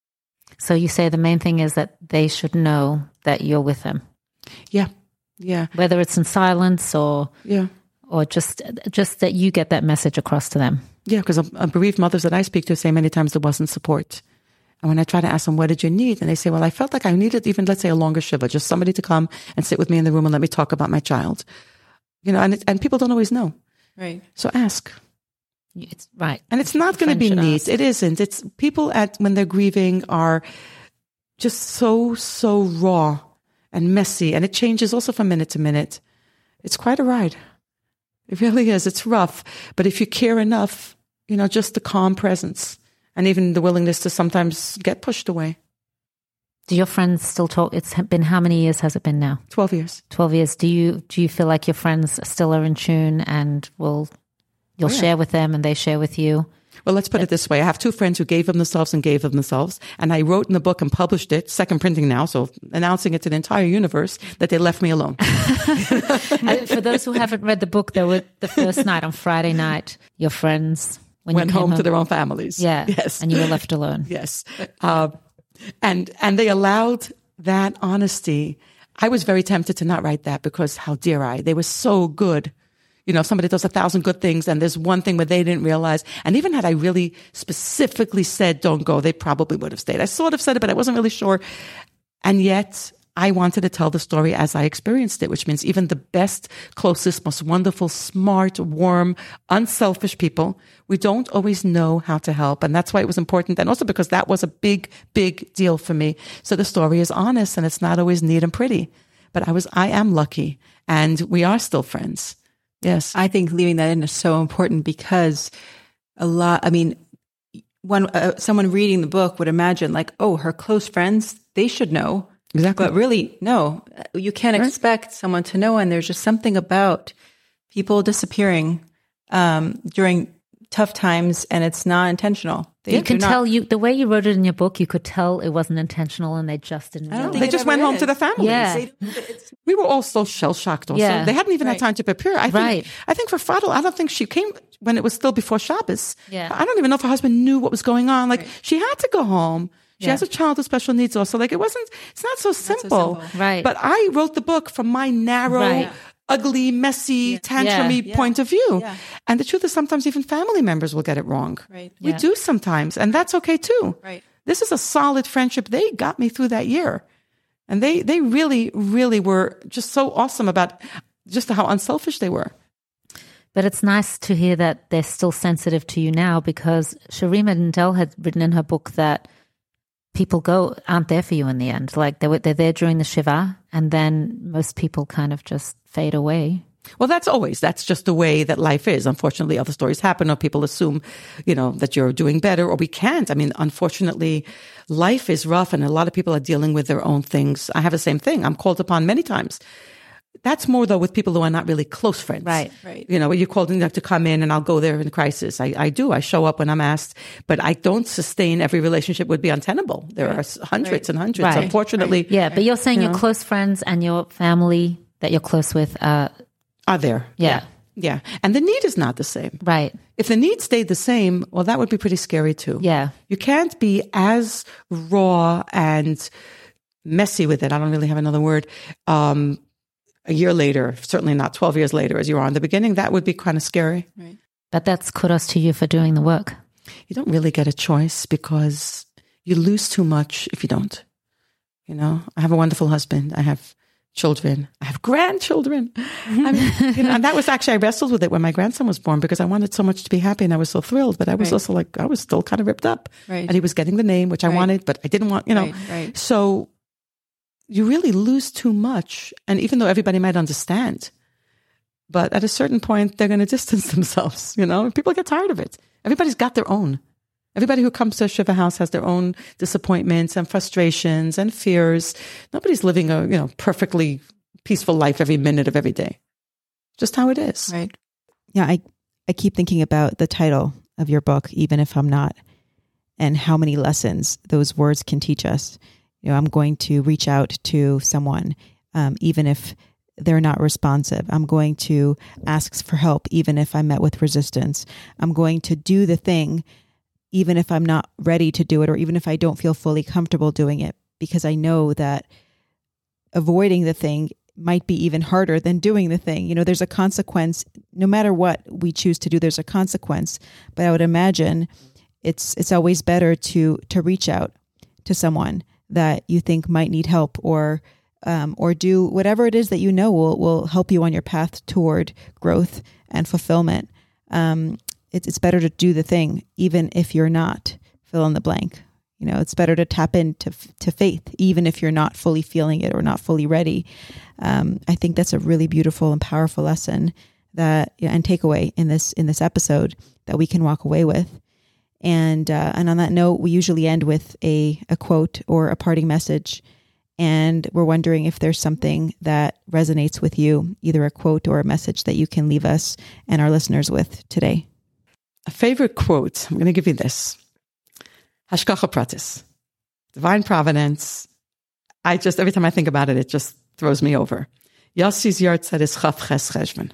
So you say the main thing is that they should know that you're with them. Yeah. Yeah. Whether it's in silence or yeah, or just just that you get that message across to them. Yeah, because bereaved mothers that I speak to say many times there wasn't support. And when I try to ask them, what did you need? And they say, well, I felt like I needed even, let's say, a longer shiva, just somebody to come and sit with me in the room and let me talk about my child. You know, and it, and people don't always know. Right. So ask. It's right. And it's not going to be neat. Ask. It isn't. It's people at when they're grieving are just so, so raw and messy. And it changes also from minute to minute. It's quite a ride. It really is. It's rough. But if you care enough, you know, just the calm presence and even the willingness to sometimes get pushed away. Do your friends still talk? It's been, how many years has it been now? twelve years. twelve years. Do you, do you feel like your friends still are in tune and will, you'll oh, yeah. share with them and they share with you? Well, let's put it this way. I have two friends who gave of themselves and gave of themselves. And I wrote in the book and published it, second printing now, so announcing it to the entire universe that they left me alone. For those who haven't read the book, there were the first night on Friday night, your friends when went you came home, home to their own families. Yeah. Yes. And you were left alone. Yes. Uh, and, and they allowed that honesty. I was very tempted to not write that because how dare I? They were so good. You know, if somebody does a thousand good things and there's one thing where they didn't realize, and even had I really specifically said, don't go, they probably would have stayed. I sort of said it, but I wasn't really sure. And yet I wanted to tell the story as I experienced it, which means even the best, closest, most wonderful, smart, warm, unselfish people, we don't always know how to help. And that's why it was important. And also because that was a big, big deal for me. So the story is honest and it's not always neat and pretty, but I was, I am lucky and we are still friends. Yes. I think leaving that in is so important because a lot, I mean, when uh, someone reading the book would imagine like, oh, her close friends, they should know. Exactly. But really, no, you can't right. expect someone to know. And there's just something about people disappearing um, during tough times and it's not intentional. They, you can not, tell you the way you wrote it in your book, you could tell it wasn't intentional and they just didn't know. They just went home is. to the family. Yeah. We were all so shell-shocked also. Yeah. They hadn't even right. had time to prepare. I think, right. I think for Fadl, I don't think she came when it was still before Shabbos. Yeah. I don't even know if her husband knew what was going on. Like, right. she had to go home. She yeah. has a child with special needs also. Like, it wasn't, it's not so simple. Not so simple. Right. But I wrote the book from my narrow, Right. ugly, messy, Yeah. tantrumy Yeah. point of view. Yeah. And the truth is sometimes even family members will get it wrong. Right. We Yeah. do sometimes, and that's okay too. Right. This is a solid friendship. They got me through that year. And they, they really, really were just so awesome about just how unselfish they were. But it's nice to hear that they're still sensitive to you now, because Sharima Dindel had written in her book that people go aren't there for you in the end. Like they were, they're there during the Shiva, and then most people kind of just fade away. Well, that's always, that's just the way that life is. Unfortunately, other stories happen, or people assume, you know, that you're doing better, or we can't. I mean, unfortunately, life is rough and a lot of people are dealing with their own things. I have the same thing. I'm called upon many times. That's more though with people who are not really close friends. Right. Right. You know, you're called in to come in and I'll go there in crisis. I, I do. I show up when I'm asked, but I don't sustain every relationship would be untenable. There Right. are hundreds Right. and hundreds. Right. Unfortunately, Yeah, but you're saying You your know? close friends and your family that you're close with, uh, are there. yeah, Yeah. And the need is not the same. right. If the need stayed the same, well, that would be pretty scary too. Yeah, You can't be as raw and messy with it. I don't really have another word. Um, a year later, certainly not twelve years later as you are in the beginning, that would be kind of scary. Right. but that's kudos to you for doing the work. You don't really get a choice because you lose too much if you don't. You know, I have a wonderful husband. I have children. I have grandchildren. I mean, you know, and that was actually, I wrestled with it when my grandson was born because I wanted so much to be happy and I was so thrilled, but I was Right. also like, I was still kind of ripped up. Right. And he was getting the name, which I Right. wanted, but I didn't want, you know. Right. Right. So you really lose too much. And even though everybody might understand, but at a certain point, they're going to distance themselves, you know, people get tired of it. Everybody's got their own. Everybody who comes to a Shiva house has their own disappointments and frustrations and fears. Nobody's living a, you know, perfectly peaceful life every minute of every day. Just how it is. Right. Yeah, I, I keep thinking about the title of your book, Even If I'm Not, and how many lessons those words can teach us. You know, I'm going to reach out to someone, um, even if they're not responsive. I'm going to ask for help, even if I'm met with resistance. I'm going to do the thing, even if I'm not ready to do it, or even if I don't feel fully comfortable doing it, because I know that avoiding the thing might be even harder than doing the thing. You know, there's a consequence. No matter what we choose to do, there's a consequence. But I would imagine it's it's always better to to reach out to someone that you think might need help, or um, or do whatever it is that you know will will help you on your path toward growth and fulfillment. Um, it's it's better to do the thing, even if you're not fill in the blank. You know, it's better to tap into to faith, even if you're not fully feeling it or not fully ready. Um, I think that's a really beautiful and powerful lesson that and takeaway in this in this episode that we can walk away with. And uh, and on that note, we usually end with a a quote or a parting message. And we're wondering if there's something that resonates with you, either a quote or a message that you can leave us and our listeners with today. A favorite quote, I'm going to give you this. Hashgacha pratis, divine providence. I just, every time I think about it, it just throws me over. Yossi's yahrzeit is Chaf Ches Cheshvan.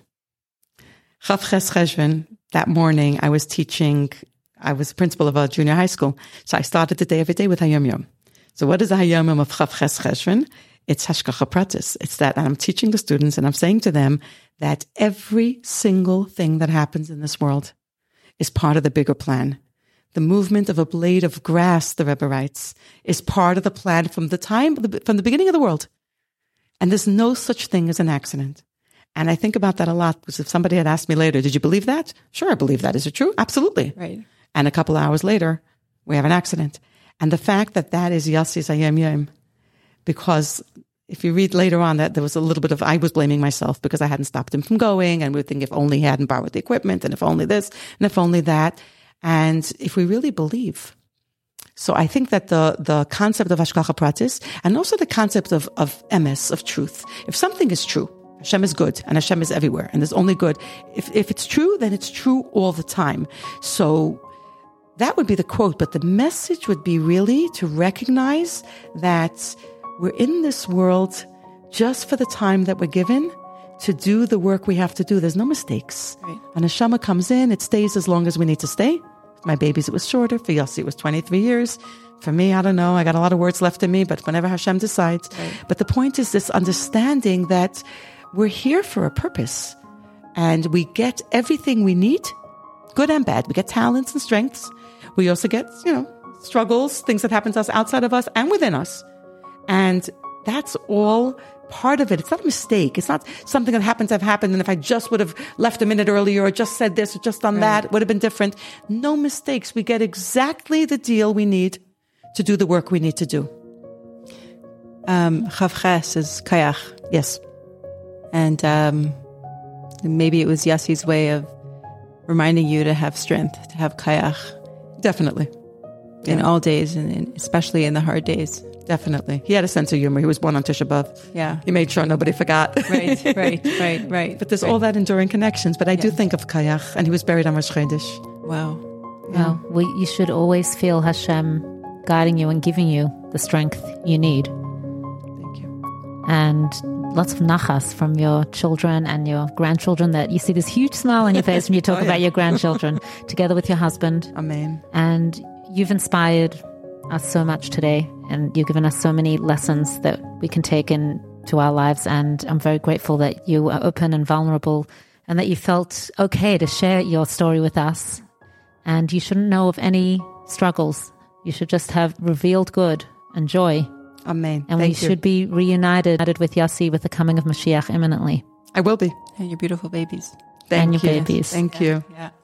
Chaf Ches Cheshvan, that morning I was teaching, I was principal of a junior high school. So I started the day every day with Hayom Yom. So what is the Hayom Yom of Chaf Ches Cheshvan? It's Hashgacha pratis. It's that I'm teaching the students and I'm saying to them that every single thing that happens in this world is part of the bigger plan. The movement of a blade of grass, the Rebbe writes, is part of the plan from the time, from the beginning of the world. And there's no such thing as an accident. And I think about that a lot, because if somebody had asked me later, did you believe that? Sure, I believe that. Is it true? Absolutely. Right. And a couple of hours later, we have an accident. And the fact that that is Yossi's Hayom Yom, because if you read later on that there was a little bit of, I was blaming myself because I hadn't stopped him from going, and we would think if only he hadn't borrowed the equipment, and if only this, and if only that. And if we really believe. So I think that the, the concept of Hashgacha pratis, and also the concept of, of emes, of truth. If something is true, Hashem is good and Hashem is everywhere and there's only good. If if it's true, then it's true all the time. So that would be the quote, but the message would be really to recognize that we're in this world just for the time that we're given to do the work we have to do. There's no mistakes. Right. And Neshama comes in, it stays as long as we need to stay. For my babies, it was shorter. For Yossi, it was twenty-three years. For me, I don't know. I got a lot of words left in me, but whenever Hashem decides. Right. But the point is this understanding that we're here for a purpose and we get everything we need, good and bad. We get talents and strengths. We also get, you know, struggles, things that happen to us outside of us and within us. And that's all part of it. It's not a mistake. It's not something that happens to have happened. And if I just would have left a minute earlier or just said this or just done right. that, it would have been different. No mistakes. We get exactly the deal we need to do the work we need to do. Um, Chavches is Kayach. Yes. And um, maybe it was Yossi's way of reminding you to have strength, to have Kayach. Definitely. In Yeah. all days, and in, especially in the hard days. Definitely. He had a sense of humor. He was born on Tisha B'Av. Yeah. He made sure nobody forgot. Right, right, right, right. But there's right. all that enduring connections. But I do Yeah. think of Kayach, and he was buried on Rosh Chodesh. Wow. Well, we, you should always feel Hashem guiding you and giving you the strength you need. Thank you. And lots of nachas from your children and your grandchildren, that you see this huge smile on your face when you talk Oh, yeah. about your grandchildren together with your husband. Amen. And you've inspired us so much today, and you've given us so many lessons that we can take into our lives. And I'm very grateful that you are open and vulnerable and that you felt okay to share your story with us. And you shouldn't know of any struggles. You should just have revealed good and joy. Amen. And Thank we you. should be reunited with Yossi with the coming of Mashiach imminently. I will be. And your beautiful babies. Thank And your you. babies. Thank you. Yeah.